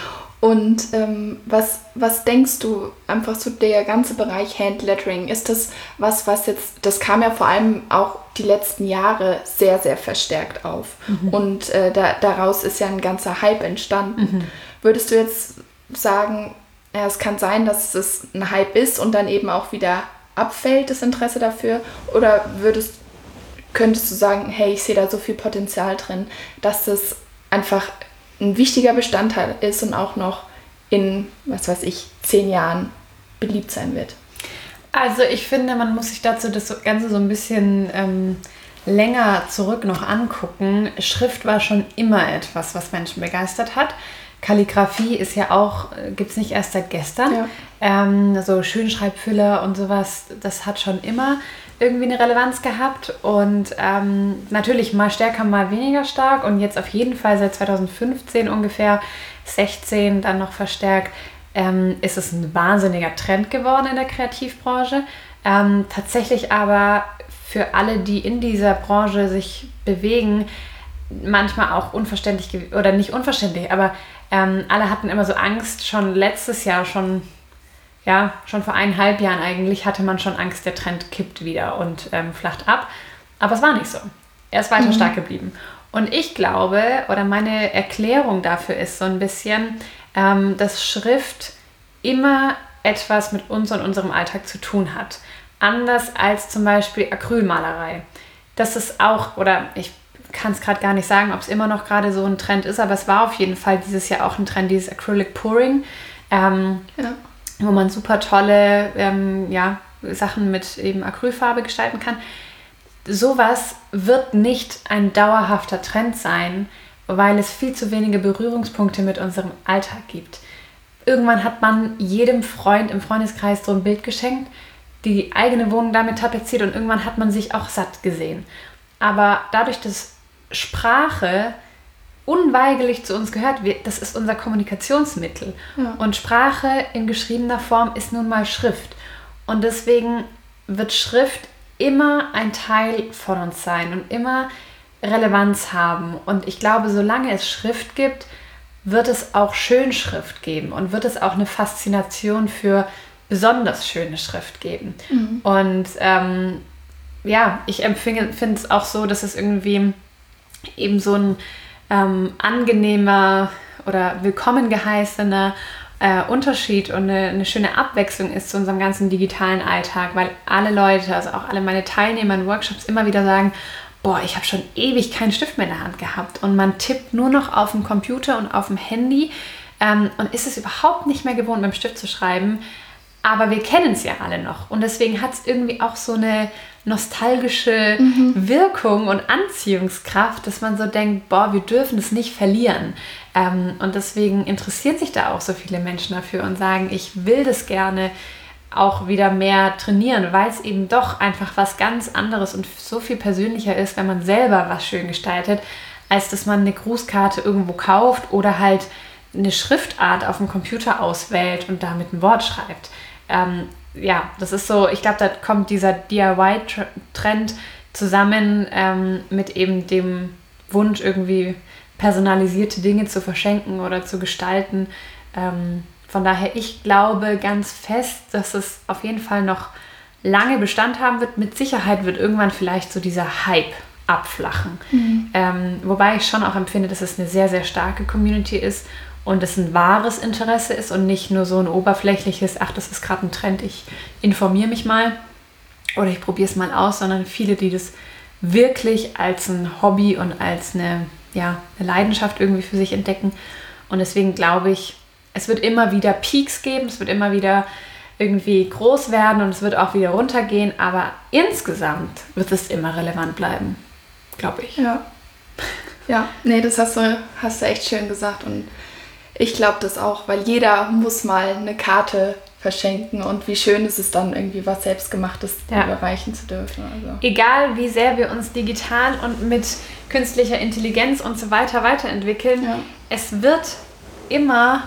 Und ähm, was, was denkst du einfach so der ganze Bereich Handlettering? Ist das was, was jetzt, das kam ja vor allem auch die letzten Jahre sehr, sehr verstärkt auf. Mhm. Und äh, da, daraus ist ja ein ganzer Hype entstanden. Mhm. Würdest du jetzt sagen, ja, es kann sein, dass es ein Hype ist und dann eben auch wieder abfällt, das Interesse dafür? Oder würdest, könntest du sagen, hey, ich sehe da so viel Potenzial drin, dass das einfach ein wichtiger Bestandteil ist und auch noch in, was weiß ich, zehn Jahren beliebt sein wird? Also ich finde, man muss sich dazu das Ganze so ein bisschen ähm, länger zurück noch angucken. Schrift war schon immer etwas, was Menschen begeistert hat. Kalligrafie ist ja auch, gibt es nicht erst seit gestern. Ja. Ähm, so Schönschreibfüller und sowas, das hat schon immer irgendwie eine Relevanz gehabt und ähm, natürlich mal stärker, mal weniger stark und jetzt auf jeden Fall seit zwanzig fünfzehn ungefähr, sechzehn dann noch verstärkt, ähm, ist es ein wahnsinniger Trend geworden in der Kreativbranche. Ähm, tatsächlich aber für alle, die in dieser Branche sich bewegen, manchmal auch unverständlich oder nicht unverständlich, aber ähm, alle hatten immer so Angst, schon letztes Jahr, schon Ja, schon vor eineinhalb Jahren eigentlich hatte man schon Angst, der Trend kippt wieder und ähm, flacht ab. Aber es war nicht so. Er ist weiter mhm. stark geblieben. Und ich glaube, oder meine Erklärung dafür ist so ein bisschen, ähm, dass Schrift immer etwas mit uns und unserem Alltag zu tun hat. Anders als zum Beispiel Acrylmalerei. Das ist auch, oder ich kann es gerade gar nicht sagen, ob es immer noch gerade so ein Trend ist, aber es war auf jeden Fall dieses Jahr auch ein Trend, dieses Acrylic Pouring. Ähm, ja. wo man super tolle ähm, ja, Sachen mit eben Acrylfarbe gestalten kann. Sowas wird nicht ein dauerhafter Trend sein, weil es viel zu wenige Berührungspunkte mit unserem Alltag gibt. Irgendwann hat man jedem Freund im Freundeskreis so ein Bild geschenkt, die eigene Wohnung damit tapeziert und irgendwann hat man sich auch satt gesehen. Aber dadurch, dass Sprache unweigerlich zu uns gehört, das ist unser Kommunikationsmittel. Ja. Und Sprache in geschriebener Form ist nun mal Schrift. Und deswegen wird Schrift immer ein Teil von uns sein und immer Relevanz haben. Und ich glaube, solange es Schrift gibt, wird es auch Schönschrift geben und wird es auch eine Faszination für besonders schöne Schrift geben. Mhm. Und ähm, ja, ich empfinde es auch so, dass es irgendwie eben so ein ähm, angenehmer oder willkommen geheißener äh, Unterschied und eine, eine schöne Abwechslung ist zu unserem ganzen digitalen Alltag, weil alle Leute, also auch alle meine Teilnehmer in Workshops immer wieder sagen, boah, ich habe schon ewig keinen Stift mehr in der Hand gehabt und man tippt nur noch auf dem Computer und auf dem Handy ähm, und ist es überhaupt nicht mehr gewohnt, mit dem Stift zu schreiben. Aber wir kennen es ja alle noch und deswegen hat es irgendwie auch so eine nostalgische mhm. Wirkung und Anziehungskraft, dass man so denkt, boah, wir dürfen es nicht verlieren. Ähm, und deswegen interessieren sich da auch so viele Menschen dafür und sagen, ich will das gerne auch wieder mehr trainieren, weil es eben doch einfach was ganz anderes und so viel persönlicher ist, wenn man selber was schön gestaltet, als dass man eine Grußkarte irgendwo kauft oder halt eine Schriftart auf dem Computer auswählt und damit ein Wort schreibt. Ähm, ja, das ist so, ich glaube, da kommt dieser D I Y-Trend zusammen ähm, mit eben dem Wunsch, irgendwie personalisierte Dinge zu verschenken oder zu gestalten. Ähm, von daher, ich glaube ganz fest, dass es auf jeden Fall noch lange Bestand haben wird. Mit Sicherheit wird irgendwann vielleicht so dieser Hype abflachen. Mhm. Ähm, wobei ich schon auch empfinde, dass es eine sehr, sehr starke Community ist und es ein wahres Interesse ist und nicht nur so ein oberflächliches, ach, das ist gerade ein Trend, ich informiere mich mal oder ich probiere es mal aus, sondern viele, die das wirklich als ein Hobby und als eine, ja, eine Leidenschaft irgendwie für sich entdecken. Und deswegen glaube ich, es wird immer wieder Peaks geben, es wird immer wieder irgendwie groß werden und es wird auch wieder runtergehen, aber insgesamt wird es immer relevant bleiben, glaube ich. Ja, ja, nee, das hast du, hast du echt schön gesagt und ich glaube das auch, weil jeder muss mal eine Karte verschenken und wie schön ist es dann irgendwie was Selbstgemachtes ja. überreichen zu dürfen. Also. Egal wie sehr wir uns digital und mit künstlicher Intelligenz und so weiter weiterentwickeln, ja. es wird immer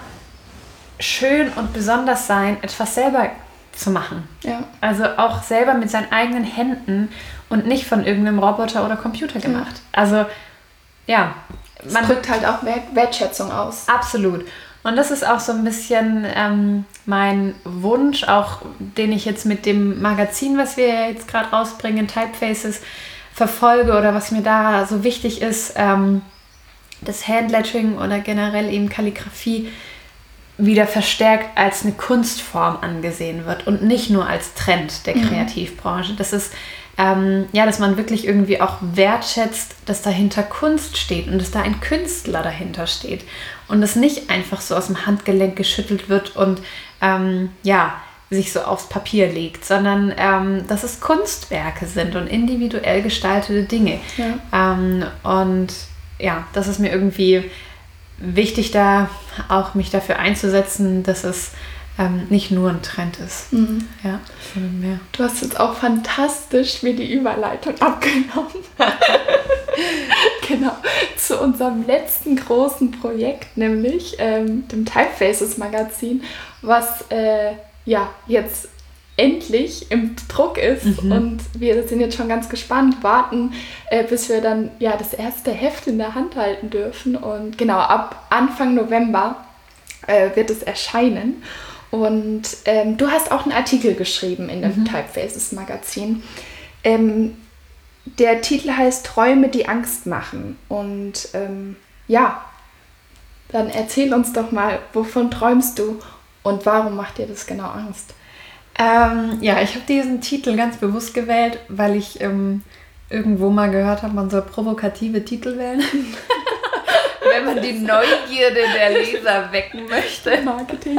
schön und besonders sein, etwas selber zu machen. Ja. Also auch selber mit seinen eigenen Händen und nicht von irgendeinem Roboter oder Computer gemacht. Ja. Also ja. Man drückt halt auch Wertschätzung aus. Absolut. Und das ist auch so ein bisschen ähm, mein Wunsch, auch den ich jetzt mit dem Magazin, was wir jetzt gerade rausbringen, Typefaces, verfolge oder was mir da so wichtig ist, ähm, das Handlettering oder generell eben Kalligrafie wieder verstärkt als eine Kunstform angesehen wird und nicht nur als Trend der Kreativbranche. Das ist ähm, ja, dass man wirklich irgendwie auch wertschätzt, dass dahinter Kunst steht und dass da ein Künstler dahinter steht und das nicht einfach so aus dem Handgelenk geschüttelt wird und ähm, ja, sich so aufs Papier legt, sondern ähm, dass es Kunstwerke sind und individuell gestaltete Dinge. Ja. Ähm, und ja, das ist mir irgendwie wichtig, da auch mich dafür einzusetzen, dass es ähm, nicht nur ein Trend ist. Mhm. Ja, sondern mehr. Du hast jetzt auch fantastisch mir die Überleitung abgenommen. Genau, zu unserem letzten großen Projekt, nämlich ähm, dem Typefaces Magazin, was äh, ja jetzt endlich im Druck ist mhm. und wir sind jetzt schon ganz gespannt, warten, äh, bis wir dann ja das erste Heft in der Hand halten dürfen und genau, ab Anfang November äh, wird es erscheinen und ähm, du hast auch einen Artikel geschrieben in dem mhm. Typefaces Magazin. Ähm, der Titel heißt Träume, die Angst machen und ähm, ja, dann erzähl uns doch mal, wovon träumst du und warum macht dir das genau Angst? Ähm, ja, ich habe diesen Titel ganz bewusst gewählt, weil ich ähm, irgendwo mal gehört habe, man soll provokative Titel wählen, wenn man die Neugierde der Leser wecken möchte. Marketing.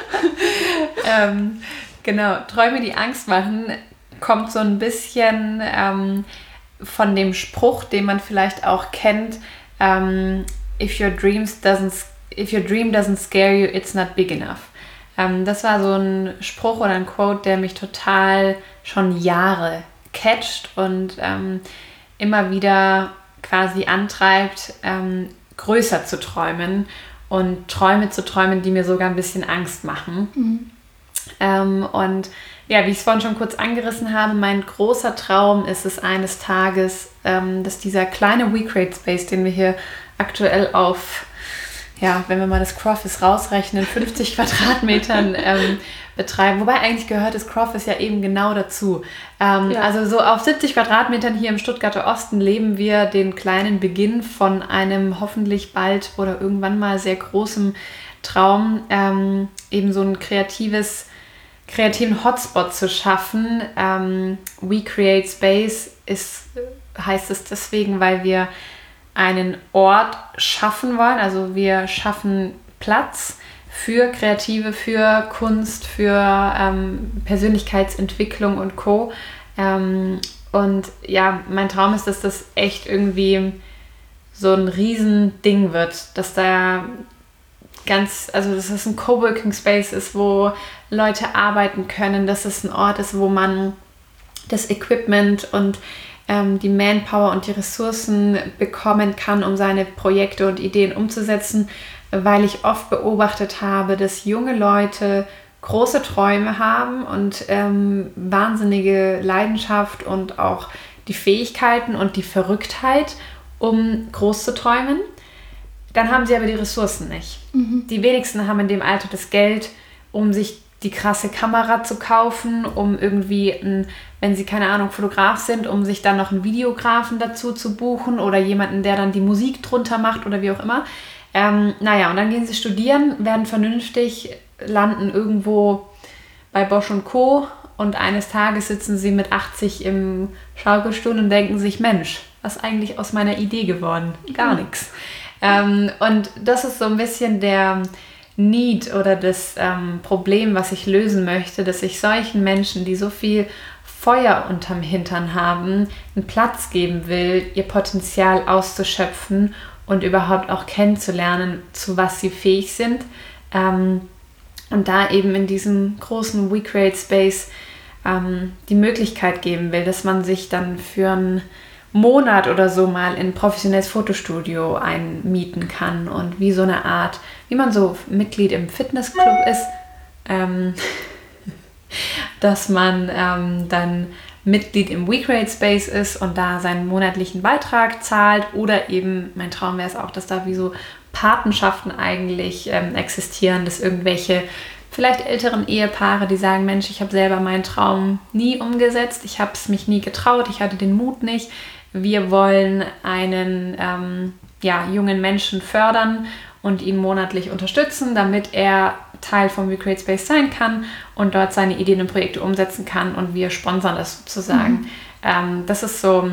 ähm, genau, Träume, die Angst machen, kommt so ein bisschen ähm, von dem Spruch, den man vielleicht auch kennt, ähm, if your dreams doesn't, if your dream doesn't scare you, it's not big enough. Ähm, das war so ein Spruch oder ein Quote, der mich total schon Jahre catcht und ähm, immer wieder quasi antreibt, ähm, größer zu träumen und Träume zu träumen, die mir sogar ein bisschen Angst machen. Mhm. Ähm, und ja, wie ich es vorhin schon kurz angerissen habe, mein großer Traum ist es eines Tages, ähm, dass dieser kleine WeCreate Space, den wir hier aktuell auf, ja, wenn wir mal das Croffice rausrechnen, fünfzig Quadratmetern ähm, betreiben. Wobei eigentlich gehört das Croffice ja eben genau dazu. Ähm, ja. Also so auf siebzig Quadratmetern hier im Stuttgarter Osten leben wir den kleinen Beginn von einem hoffentlich bald oder irgendwann mal sehr großen Traum, ähm, eben so ein kreatives, kreativen Hotspot zu schaffen. Ähm, WeCreate Space ist, heißt es deswegen, weil wir einen Ort schaffen wollen. Also wir schaffen Platz für Kreative, für Kunst, für ähm, Persönlichkeitsentwicklung und Co. Ähm, und ja, mein Traum ist, dass das echt irgendwie so ein Riesending wird, dass da ganz, also dass es ein Coworking Space ist, wo Leute arbeiten können, dass es ein Ort ist, wo man das Equipment und ähm, die Manpower und die Ressourcen bekommen kann, um seine Projekte und Ideen umzusetzen, weil ich oft beobachtet habe, dass junge Leute große Träume haben und ähm, wahnsinnige Leidenschaft und auch die Fähigkeiten und die Verrücktheit, um groß zu träumen. Dann haben sie aber die Ressourcen nicht. Mhm. Die wenigsten haben in dem Alter das Geld, um sich die krasse Kamera zu kaufen, um irgendwie, ein, wenn sie, keine Ahnung, Fotograf sind, um sich dann noch einen Videografen dazu zu buchen oder jemanden, der dann die Musik drunter macht oder wie auch immer. Ähm, naja, und dann gehen sie studieren, werden vernünftig, landen irgendwo bei Bosch und Co. Und eines Tages sitzen sie mit achtzig im Schaukelstuhl und denken sich, Mensch, was ist eigentlich aus meiner Idee geworden? Gar nichts. Ähm, und das ist so ein bisschen der Need oder das ähm, Problem, was ich lösen möchte, dass ich solchen Menschen, die so viel Feuer unterm Hintern haben, einen Platz geben will, ihr Potenzial auszuschöpfen und überhaupt auch kennenzulernen, zu was sie fähig sind. Ähm, und da eben in diesem großen We Create Space ähm, die Möglichkeit geben will, dass man sich dann für einen Monat oder so mal in ein professionelles Fotostudio einmieten kann und wie so eine Art, wie man so Mitglied im Fitnessclub ist, ähm, dass man ähm, dann Mitglied im We Create Space ist und da seinen monatlichen Beitrag zahlt oder eben, mein Traum wäre es auch, dass da wie so Patenschaften eigentlich ähm, existieren, dass irgendwelche vielleicht älteren Ehepaare, die sagen, Mensch, ich habe selber meinen Traum nie umgesetzt, ich habe es mich nie getraut, ich hatte den Mut nicht. Wir wollen einen ähm, ja, jungen Menschen fördern und ihn monatlich unterstützen, damit er Teil vom We Create Space sein kann und dort seine Ideen und Projekte umsetzen kann und wir sponsern das sozusagen. Mhm. Ähm, das ist so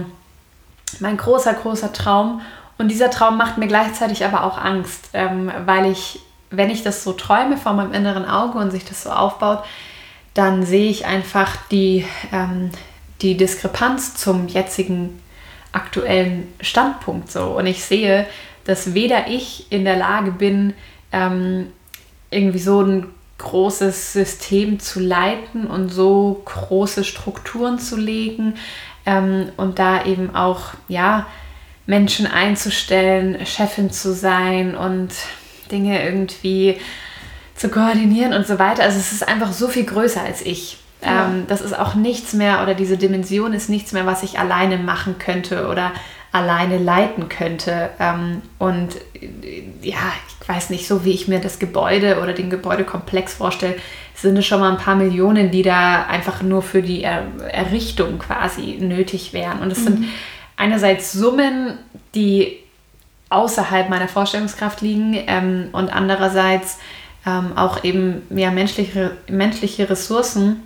mein großer, großer Traum und dieser Traum macht mir gleichzeitig aber auch Angst, ähm, weil ich, wenn ich das so träume vor meinem inneren Auge und sich das so aufbaut, dann sehe ich einfach die, ähm, die Diskrepanz zum jetzigen aktuellen Standpunkt so. Und ich sehe, dass weder ich in der Lage bin, ähm, irgendwie so ein großes System zu leiten und so große Strukturen zu legen ähm, und da eben auch ja, Menschen einzustellen, Chefin zu sein und Dinge irgendwie zu koordinieren und so weiter. Also es ist einfach so viel größer als ich. Ja. Ähm, das ist auch nichts mehr oder diese Dimension ist nichts mehr, was ich alleine machen könnte oder alleine leiten könnte. Ähm, und äh, ja, ich weiß nicht, so wie ich mir das Gebäude oder den Gebäudekomplex vorstelle, sind es schon mal ein paar Millionen, die da einfach nur für die er- Errichtung quasi nötig wären. Und es mhm. sind einerseits Summen, die außerhalb meiner Vorstellungskraft liegen ähm, und andererseits ähm, auch eben mehr menschliche, menschliche Ressourcen,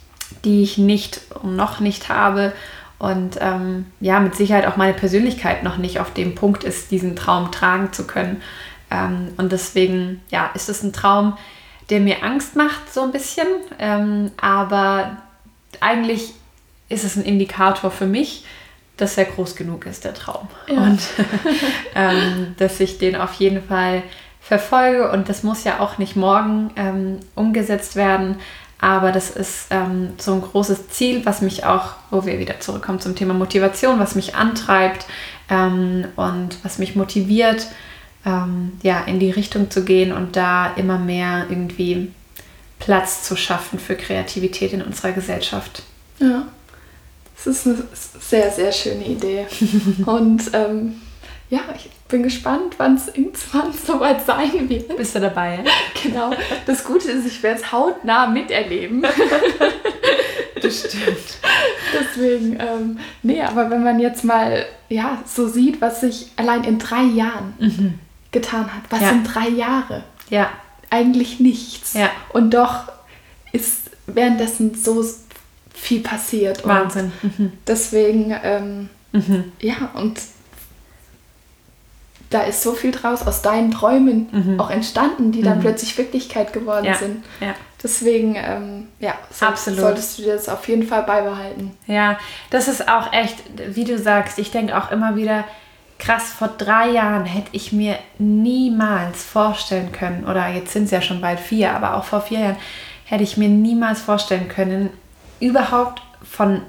die ich nicht und noch nicht habe und ähm, ja, mit Sicherheit auch meine Persönlichkeit noch nicht auf dem Punkt ist, diesen Traum tragen zu können. Ähm, und deswegen, ja, ist es ein Traum, der mir Angst macht, so ein bisschen, ähm, aber eigentlich ist es ein Indikator für mich, dass er groß genug ist, der Traum. Ja. Und ähm, dass ich den auf jeden Fall verfolge und das muss ja auch nicht morgen ähm, umgesetzt werden, aber das ist ähm, so ein großes Ziel, was mich auch, wo wir wieder zurückkommen zum Thema Motivation, was mich antreibt ähm, und was mich motiviert, ähm, ja, in die Richtung zu gehen und da immer mehr irgendwie Platz zu schaffen für Kreativität in unserer Gesellschaft. Ja, das ist eine sehr, sehr schöne Idee. Und ähm, ja, ich bin gespannt, wann es irgendwann soweit sein wird. Bist du dabei? Ja? Genau. Das Gute ist, ich werde es hautnah miterleben. Das stimmt. Deswegen, ähm, nee, aber wenn man jetzt mal ja, so sieht, was sich allein in drei Jahren mhm. getan hat. Was ja. sind drei Jahre? Ja. Eigentlich nichts. Ja. Und doch ist währenddessen so viel passiert. Wahnsinn. Mhm. Deswegen, ähm, mhm. ja, und da ist so viel draus aus deinen Träumen mhm. auch entstanden, die dann mhm. plötzlich Wirklichkeit geworden ja. sind. Ja. Deswegen, ähm, ja, so, Absolut. solltest du dir das auf jeden Fall beibehalten. Ja, das ist auch echt, wie du sagst, ich denke auch immer wieder, krass, vor drei Jahren hätte ich mir niemals vorstellen können, oder jetzt sind es ja schon bald vier, aber auch vor vier Jahren hätte ich mir niemals vorstellen können, überhaupt von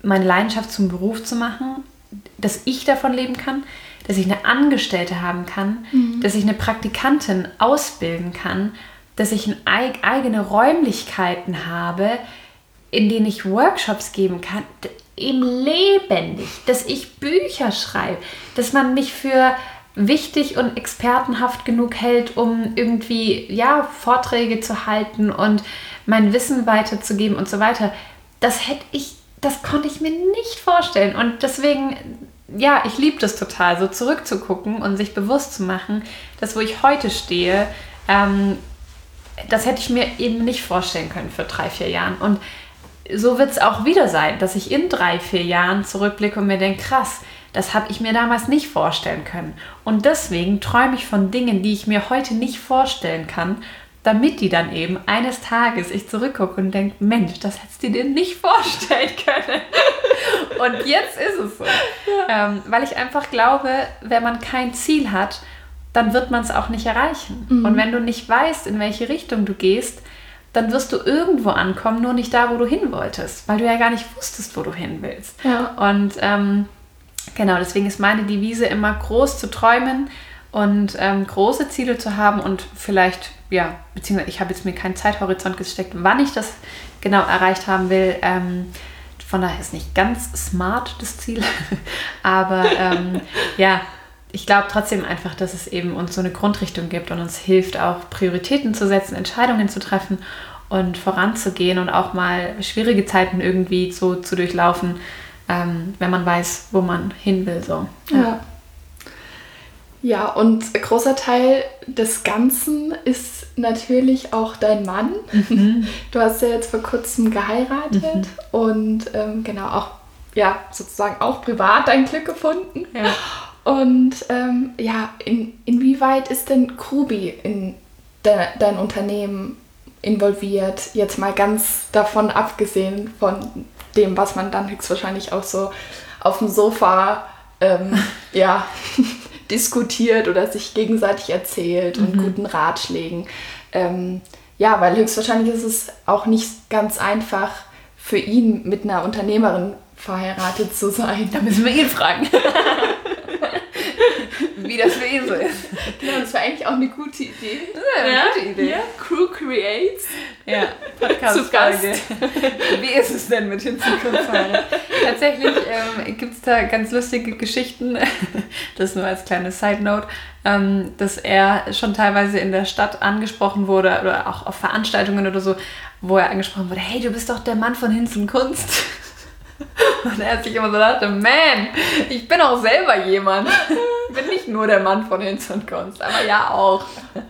meine Leidenschaft zum Beruf zu machen, dass ich davon leben kann, dass ich eine Angestellte haben kann, mhm. dass ich eine Praktikantin ausbilden kann, dass ich ein, eigene Räumlichkeiten habe, in denen ich Workshops geben kann, eben lebendig, dass ich Bücher schreibe, dass man mich für wichtig und expertenhaft genug hält, um irgendwie ja, Vorträge zu halten und mein Wissen weiterzugeben und so weiter. Das hätte ich, das konnte ich mir nicht vorstellen. Und deswegen, ja, ich liebe das total, so zurückzugucken und sich bewusst zu machen, dass wo ich heute stehe, ähm, das hätte ich mir eben nicht vorstellen können für drei, vier Jahren. Und so wird es auch wieder sein, dass ich in drei, vier Jahren zurückblicke und mir denke, krass, das habe ich mir damals nicht vorstellen können. Und deswegen träume ich von Dingen, die ich mir heute nicht vorstellen kann, damit die dann eben eines Tages ich zurückgucke und denke, Mensch, das hättest du dir nicht vorstellen können. Und jetzt ist es so. Ja. Ähm, weil ich einfach glaube, wenn man kein Ziel hat, dann wird man es auch nicht erreichen. Mhm. Und wenn du nicht weißt, in welche Richtung du gehst, dann wirst du irgendwo ankommen, nur nicht da, wo du hin wolltest, weil du ja gar nicht wusstest, wo du hin willst. Ja. Und ähm, genau, deswegen ist meine Devise immer, groß zu träumen und ähm, große Ziele zu haben und vielleicht, ja, beziehungsweise ich habe jetzt mir keinen Zeithorizont gesteckt, wann ich das genau erreicht haben will. Ähm, von daher ist nicht ganz smart das Ziel, aber ähm, ja, ich glaube trotzdem einfach, dass es eben uns so eine Grundrichtung gibt und uns hilft, auch Prioritäten zu setzen, Entscheidungen zu treffen und voranzugehen und auch mal schwierige Zeiten irgendwie so zu durchlaufen, ähm, wenn man weiß, wo man hin will. So. Ja. Ja. Ja, und ein großer Teil des Ganzen ist natürlich auch dein Mann. Mhm. Du hast ja jetzt vor kurzem geheiratet mhm. und ähm, genau auch, ja, sozusagen auch privat dein Glück gefunden. Ja. Und ähm, ja, in, inwieweit ist denn Krubi in de, dein Unternehmen involviert? Jetzt mal ganz davon abgesehen von dem, was man dann höchstwahrscheinlich auch so auf dem Sofa ähm, ja, diskutiert oder sich gegenseitig erzählt und mhm. guten Ratschlägen. Ähm, ja, weil höchstwahrscheinlich ist es auch nicht ganz einfach für ihn, mit einer Unternehmerin verheiratet zu sein. Da müssen wir ihn fragen. Wie das für ihn so ist. Genau, das wäre eigentlich auch eine gute Idee. Ja, eine ja, gute Idee. Ja, Crew Creates. Ja, Podcast-Folge. Wie ist es denn mit Hinzukunftsfeiern? Tatsächlich ähm, gibt es da ganz lustige Geschichten, das nur als kleine Side-Note, ähm, dass er schon teilweise in der Stadt angesprochen wurde oder auch auf Veranstaltungen oder so, wo er angesprochen wurde, hey, du bist doch der Mann von Hinz und Kunst. Und er hat sich immer so gedacht, man, ich bin auch selber jemand. Ich bin nicht nur der Mann von Hinz und Kunst, aber ja auch.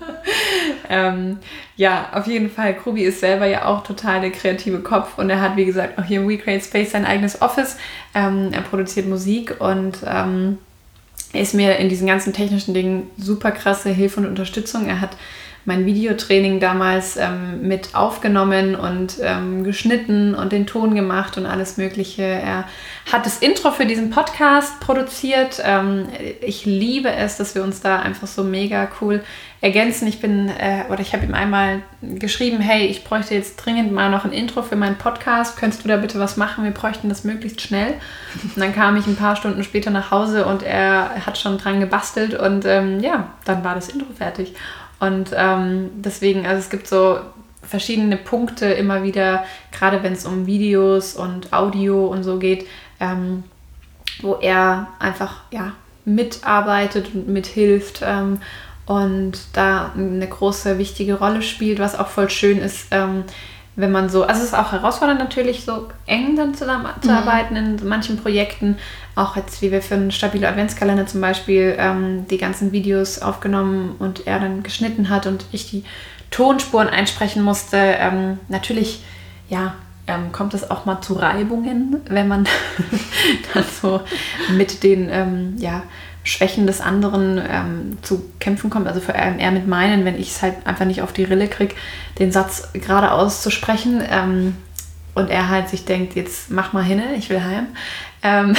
ähm, ja, auf jeden Fall, Krubi ist selber ja auch total der kreative Kopf und er hat, wie gesagt, auch hier im We Create Space sein eigenes Office. Ähm, er produziert Musik und ähm, ist mir in diesen ganzen technischen Dingen super krasse Hilfe und Unterstützung. Er hat mein Videotraining damals ähm, mit aufgenommen und ähm, geschnitten und den Ton gemacht und alles Mögliche. Er hat das Intro für diesen Podcast produziert. Ähm, ich liebe es, dass wir uns da einfach so mega cool ergänzen. Ich bin, äh, oder ich habe ihm einmal geschrieben, hey, ich bräuchte jetzt dringend mal noch ein Intro für meinen Podcast. Könntest du da bitte was machen? Wir bräuchten das möglichst schnell. Und dann kam ich ein paar Stunden später nach Hause und er hat schon dran gebastelt und ähm, ja, dann war das Intro fertig. Und ähm, deswegen, also es gibt so verschiedene Punkte immer wieder, gerade wenn es um Videos und Audio und so geht, ähm, wo er einfach ja, mitarbeitet und mithilft ähm, und da eine große, wichtige Rolle spielt, was auch voll schön ist, ähm, wenn man so, also es ist auch herausfordernd natürlich, so eng dann zusammenzuarbeiten mhm. in manchen Projekten, auch jetzt wie wir für einen Stabilo Adventskalender zum Beispiel ähm, die ganzen Videos aufgenommen und er dann geschnitten hat und ich die Tonspuren einsprechen musste. Ähm, natürlich, ja, ähm, kommt es auch mal zu Reibungen, wenn man dann so mit den, ähm, ja, Schwächen des anderen ähm, zu kämpfen kommt, also vor allem eher mit meinen, wenn ich es halt einfach nicht auf die Rille kriege, den Satz gerade auszusprechen ähm, und er halt sich denkt, jetzt mach mal hin, ich will heim. Ähm,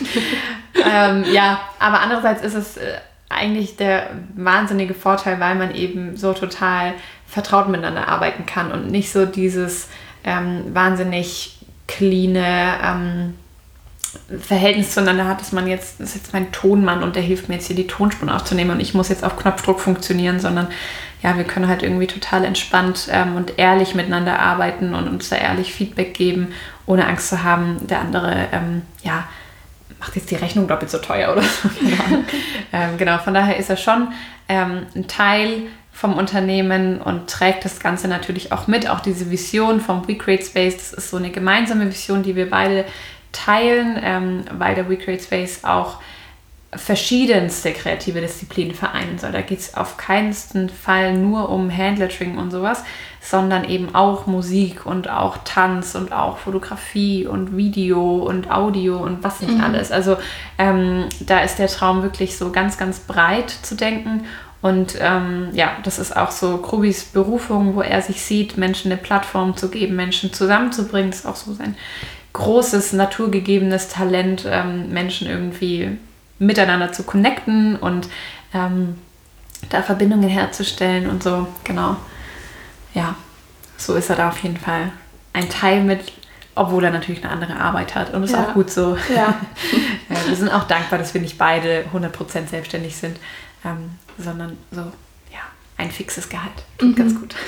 ähm, ja, aber andererseits ist es äh, eigentlich der wahnsinnige Vorteil, weil man eben so total vertraut miteinander arbeiten kann und nicht so dieses ähm, wahnsinnig cleane, ähm, Verhältnis zueinander hat, dass man jetzt, das ist jetzt mein Tonmann und der hilft mir jetzt hier die Tonspuren aufzunehmen und ich muss jetzt auf Knopfdruck funktionieren, sondern ja, wir können halt irgendwie total entspannt ähm, und ehrlich miteinander arbeiten und uns da ehrlich Feedback geben, ohne Angst zu haben, der andere, ähm, ja, macht jetzt die Rechnung doppelt so teuer oder so. ähm, genau, von daher ist er schon ähm, ein Teil vom Unternehmen und trägt das Ganze natürlich auch mit, auch diese Vision vom We Create Space, das ist so eine gemeinsame Vision, die wir beide teilen, ähm, weil der We Create Space auch verschiedenste kreative Disziplinen vereinen soll. Da geht es auf keinen Fall nur um Handlettering und sowas, sondern eben auch Musik und auch Tanz und auch Fotografie und Video und Audio und was nicht mhm. alles. Also ähm, da ist der Traum wirklich so ganz, ganz breit zu denken. Und ähm, ja, das ist auch so Krubis Berufung, wo er sich sieht, Menschen eine Plattform zu geben, Menschen zusammenzubringen. Das ist auch so sein großes, naturgegebenes Talent, ähm, Menschen irgendwie miteinander zu connecten und ähm, da Verbindungen herzustellen und so, genau. Ja, so ist er da auf jeden Fall ein Teil mit, obwohl er natürlich eine andere Arbeit hat und ist ja. auch gut so. Ja. ja, wir sind auch dankbar, dass wir nicht beide hundert Prozent selbstständig sind, ähm, sondern so, ja, ein fixes Gehalt. Tut mhm. ganz gut.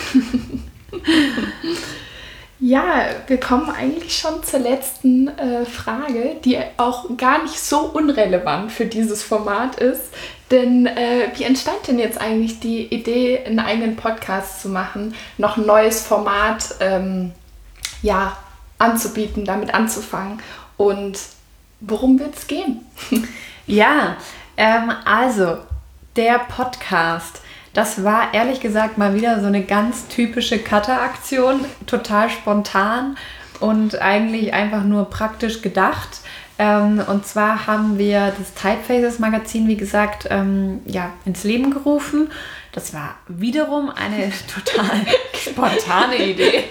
Ja, wir kommen eigentlich schon zur letzten äh, Frage, die auch gar nicht so unrelevant für dieses Format ist. Denn äh, wie entstand denn jetzt eigentlich die Idee, einen eigenen Podcast zu machen, noch ein neues Format ähm, ja, anzubieten, damit anzufangen? Und worum wird es gehen? Ja, ähm, also der Podcast. Das war ehrlich gesagt mal wieder so eine ganz typische Cutter-Aktion, total spontan und eigentlich einfach nur praktisch gedacht. Ähm, und zwar haben wir das Typefaces-Magazin, wie gesagt, ähm, ja, ins Leben gerufen. Das war wiederum eine total spontane Idee.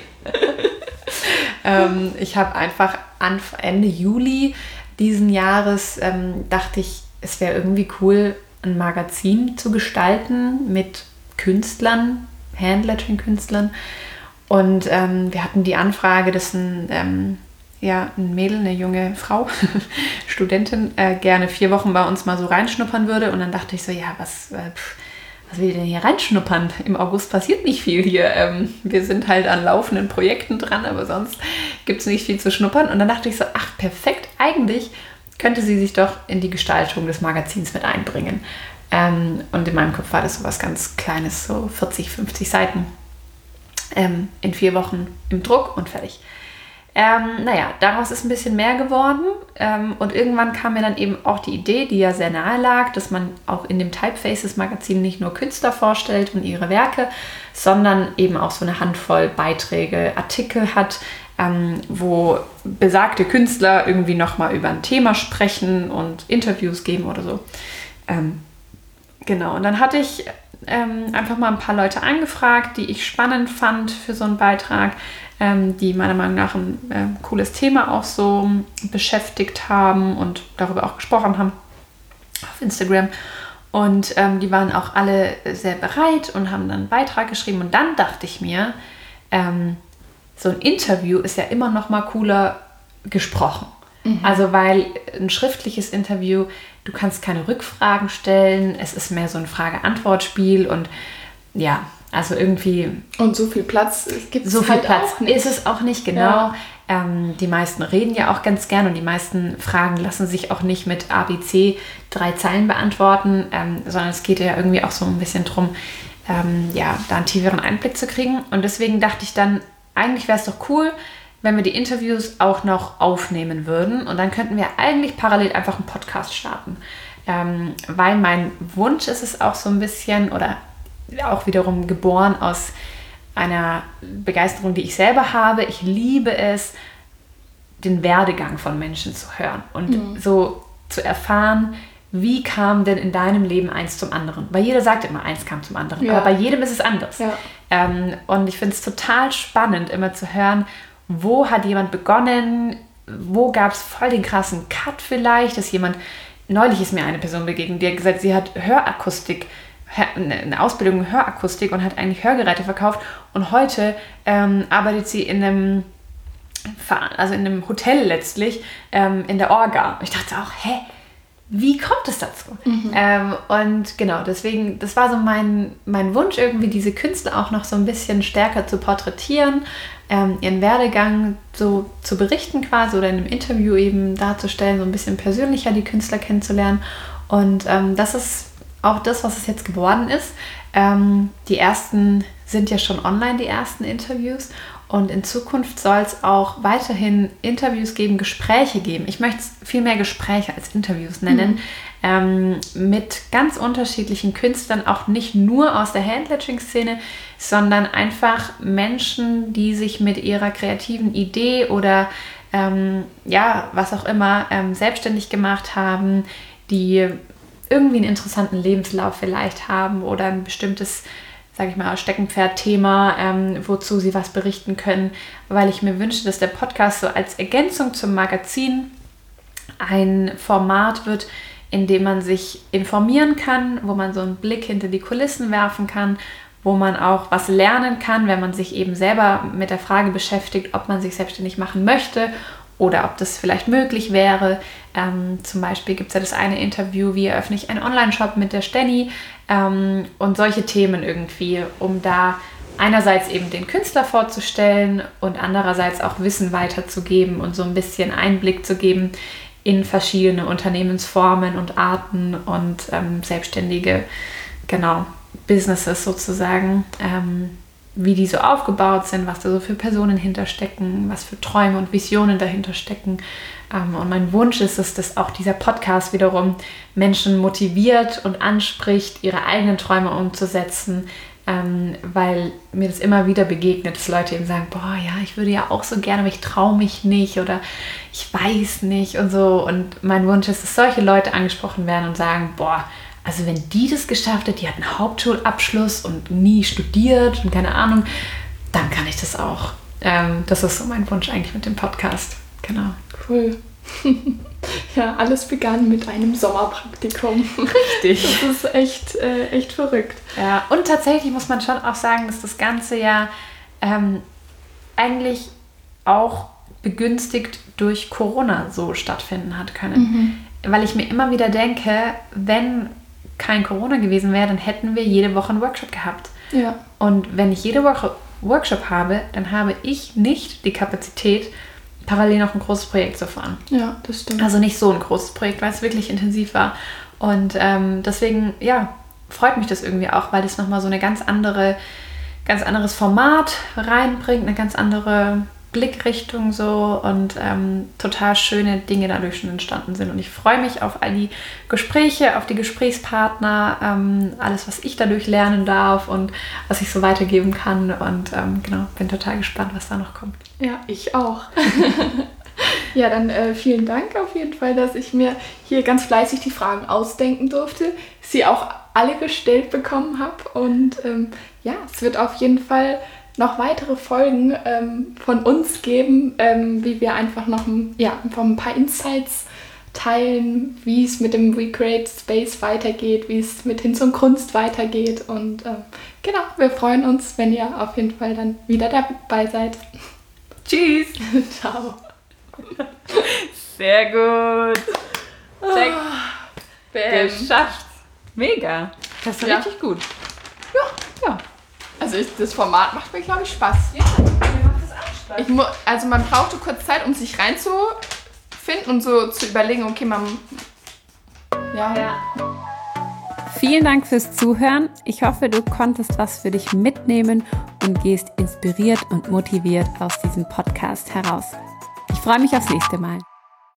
ähm, ich habe einfach Anf- Ende Juli diesen Jahres, ähm, dachte ich, es wäre irgendwie cool, ein Magazin zu gestalten mit Künstlern, Handlettering-Künstlern. Und ähm, wir hatten die Anfrage, dass ein, ähm, ja, ein Mädel, eine junge Frau, Studentin, äh, gerne vier Wochen bei uns mal so reinschnuppern würde. Und dann dachte ich so, ja, was, äh, pff, was will ich denn hier reinschnuppern? Im August passiert nicht viel hier. Ähm, wir sind halt an laufenden Projekten dran, aber sonst gibt es nicht viel zu schnuppern. Und dann dachte ich so, ach, perfekt, eigentlich könnte sie sich doch in die Gestaltung des Magazins mit einbringen. Ähm, und in meinem Kopf war das so was ganz Kleines, so vierzig, fünfzig Seiten ähm, in vier Wochen im Druck und fertig. Ähm, naja, daraus ist ein bisschen mehr geworden ähm, und irgendwann kam mir dann eben auch die Idee, die ja sehr nahe lag, dass man auch in dem Typefaces-Magazin nicht nur Künstler vorstellt und ihre Werke, sondern eben auch so eine Handvoll Beiträge, Artikel hat, Ähm, wo besagte Künstler irgendwie nochmal über ein Thema sprechen und Interviews geben oder so. Ähm, genau, und dann hatte ich ähm, einfach mal ein paar Leute angefragt, die ich spannend fand für so einen Beitrag, ähm, die meiner Meinung nach ein äh, cooles Thema auch so beschäftigt haben und darüber auch gesprochen haben auf Instagram. Und ähm, die waren auch alle sehr bereit und haben dann einen Beitrag geschrieben. Und dann dachte ich mir, ähm, so ein Interview ist ja immer noch mal cooler gesprochen. Mhm. Also weil ein schriftliches Interview, du kannst keine Rückfragen stellen, es ist mehr so ein Frage-Antwort-Spiel und ja, also irgendwie... Und so viel Platz gibt es so viel halt Platz auch nicht. Ist es auch nicht, genau. Ja. Ähm, die meisten reden ja auch ganz gern und die meisten Fragen lassen sich auch nicht mit A B C drei Zeilen beantworten, ähm, sondern es geht ja irgendwie auch so ein bisschen drum, ähm, ja, da einen tieferen Einblick zu kriegen. Und deswegen dachte ich dann, eigentlich wäre es doch cool, wenn wir die Interviews auch noch aufnehmen würden und dann könnten wir eigentlich parallel einfach einen Podcast starten. Ähm, weil mein Wunsch ist es auch so ein bisschen oder auch wiederum geboren aus einer Begeisterung, die ich selber habe. Ich liebe es, den Werdegang von Menschen zu hören und mhm. so zu erfahren, wie kam denn in deinem Leben eins zum anderen? Weil jeder sagt immer, eins kam zum anderen, ja. aber bei jedem ist es anders. Ja. Ähm, und ich finde es total spannend, immer zu hören, wo hat jemand begonnen, wo gab es voll den krassen Cut vielleicht, dass jemand, neulich ist mir eine Person begegnet, die hat gesagt, sie hat Hörakustik, eine Ausbildung in Hörakustik und hat eigentlich Hörgeräte verkauft und heute ähm, arbeitet sie in einem also in einem Hotel letztlich, ähm, in der Orga. Und ich dachte auch, hä, wie kommt es dazu? Mhm. Ähm, und genau, deswegen, das war so mein, mein Wunsch, irgendwie diese Künstler auch noch so ein bisschen stärker zu porträtieren, ähm, ihren Werdegang so zu berichten quasi oder in einem Interview eben darzustellen, so ein bisschen persönlicher die Künstler kennenzulernen. Und ähm, das ist auch das, was es jetzt geworden ist. Ähm, die ersten sind ja schon online, die ersten Interviews. Und in Zukunft soll es auch weiterhin Interviews geben, Gespräche geben. Ich möchte es viel mehr Gespräche als Interviews nennen, mhm. ähm, mit ganz unterschiedlichen Künstlern, auch nicht nur aus der Handletching-Szene, sondern einfach Menschen, die sich mit ihrer kreativen Idee oder ähm, ja, was auch immer, ähm, selbstständig gemacht haben, die irgendwie einen interessanten Lebenslauf vielleicht haben oder ein bestimmtes, sage ich mal, Steckenpferd-Thema, ähm, wozu sie was berichten können, weil ich mir wünsche, dass der Podcast so als Ergänzung zum Magazin ein Format wird, in dem man sich informieren kann, wo man so einen Blick hinter die Kulissen werfen kann, wo man auch was lernen kann, wenn man sich eben selber mit der Frage beschäftigt, ob man sich selbstständig machen möchte oder ob das vielleicht möglich wäre. Ähm, zum Beispiel gibt es ja das eine Interview, wie eröffne ich einen Online-Shop mit der Steny, ähm, und solche Themen irgendwie, um da einerseits eben den Künstler vorzustellen und andererseits auch Wissen weiterzugeben und so ein bisschen Einblick zu geben in verschiedene Unternehmensformen und Arten und ähm, selbstständige, genau, Businesses sozusagen, ähm, wie die so aufgebaut sind, was da so für Personen hinterstecken, was für Träume und Visionen dahinter stecken. Ähm, und mein Wunsch ist es, dass auch dieser Podcast wiederum Menschen motiviert und anspricht, ihre eigenen Träume umzusetzen, ähm, weil mir das immer wieder begegnet, dass Leute eben sagen, boah, ja, ich würde ja auch so gerne, aber ich traue mich nicht oder ich weiß nicht und so. Und mein Wunsch ist, dass solche Leute angesprochen werden und sagen, boah, also wenn die das geschafft hat, die hat einen Hauptschulabschluss und nie studiert und keine Ahnung, dann kann ich das auch. Ähm, das ist so mein Wunsch eigentlich mit dem Podcast. Genau. Cool. Ja, alles begann mit einem Sommerpraktikum. Richtig. Das ist echt, äh, echt verrückt. Ja, und tatsächlich muss man schon auch sagen, dass das Ganze ja ähm, eigentlich auch begünstigt durch Corona so stattfinden hat können. Mhm. Weil ich mir immer wieder denke, wenn kein Corona gewesen wäre, dann hätten wir jede Woche einen Workshop gehabt. Ja. Und wenn ich jede Woche Workshop habe, dann habe ich nicht die Kapazität, parallel noch ein großes Projekt zu fahren. Ja, das stimmt. Also nicht so ein großes Projekt, weil es wirklich intensiv war. Und ähm, deswegen, ja, freut mich das irgendwie auch, weil das nochmal so eine ganz andere, ganz anderes Format reinbringt, eine ganz andere Blickrichtung so und ähm, total schöne Dinge dadurch schon entstanden sind. Und ich freue mich auf all die Gespräche, auf die Gesprächspartner, ähm, alles, was ich dadurch lernen darf und was ich so weitergeben kann. Und ähm, genau, bin total gespannt, was da noch kommt. Ja, ich auch. Ja, dann äh, vielen Dank auf jeden Fall, dass ich mir hier ganz fleißig die Fragen ausdenken durfte, sie auch alle gestellt bekommen habe. Und ähm, ja, es wird auf jeden Fall noch weitere Folgen ähm, von uns geben, ähm, wie wir einfach noch ja, einfach ein paar Insights teilen, wie es mit dem We Create Space weitergeht, wie es mit Hinz und Kunst weitergeht. Und ähm, genau, wir freuen uns, wenn ihr auf jeden Fall dann wieder dabei seid. Tschüss! Ciao! Sehr gut! Check! Bam. Geschafft! Mega! Das ist ja. richtig gut. Ja, ja. Also ich, das Format macht mir, glaube ich, Spaß. Ja, mir macht das auch Spaß. Ich mu- also man brauchte kurz Zeit, um sich reinzufinden und so zu überlegen, okay, man... Ja. ja. Vielen Dank fürs Zuhören. Ich hoffe, du konntest was für dich mitnehmen und gehst inspiriert und motiviert aus diesem Podcast heraus. Ich freue mich aufs nächste Mal.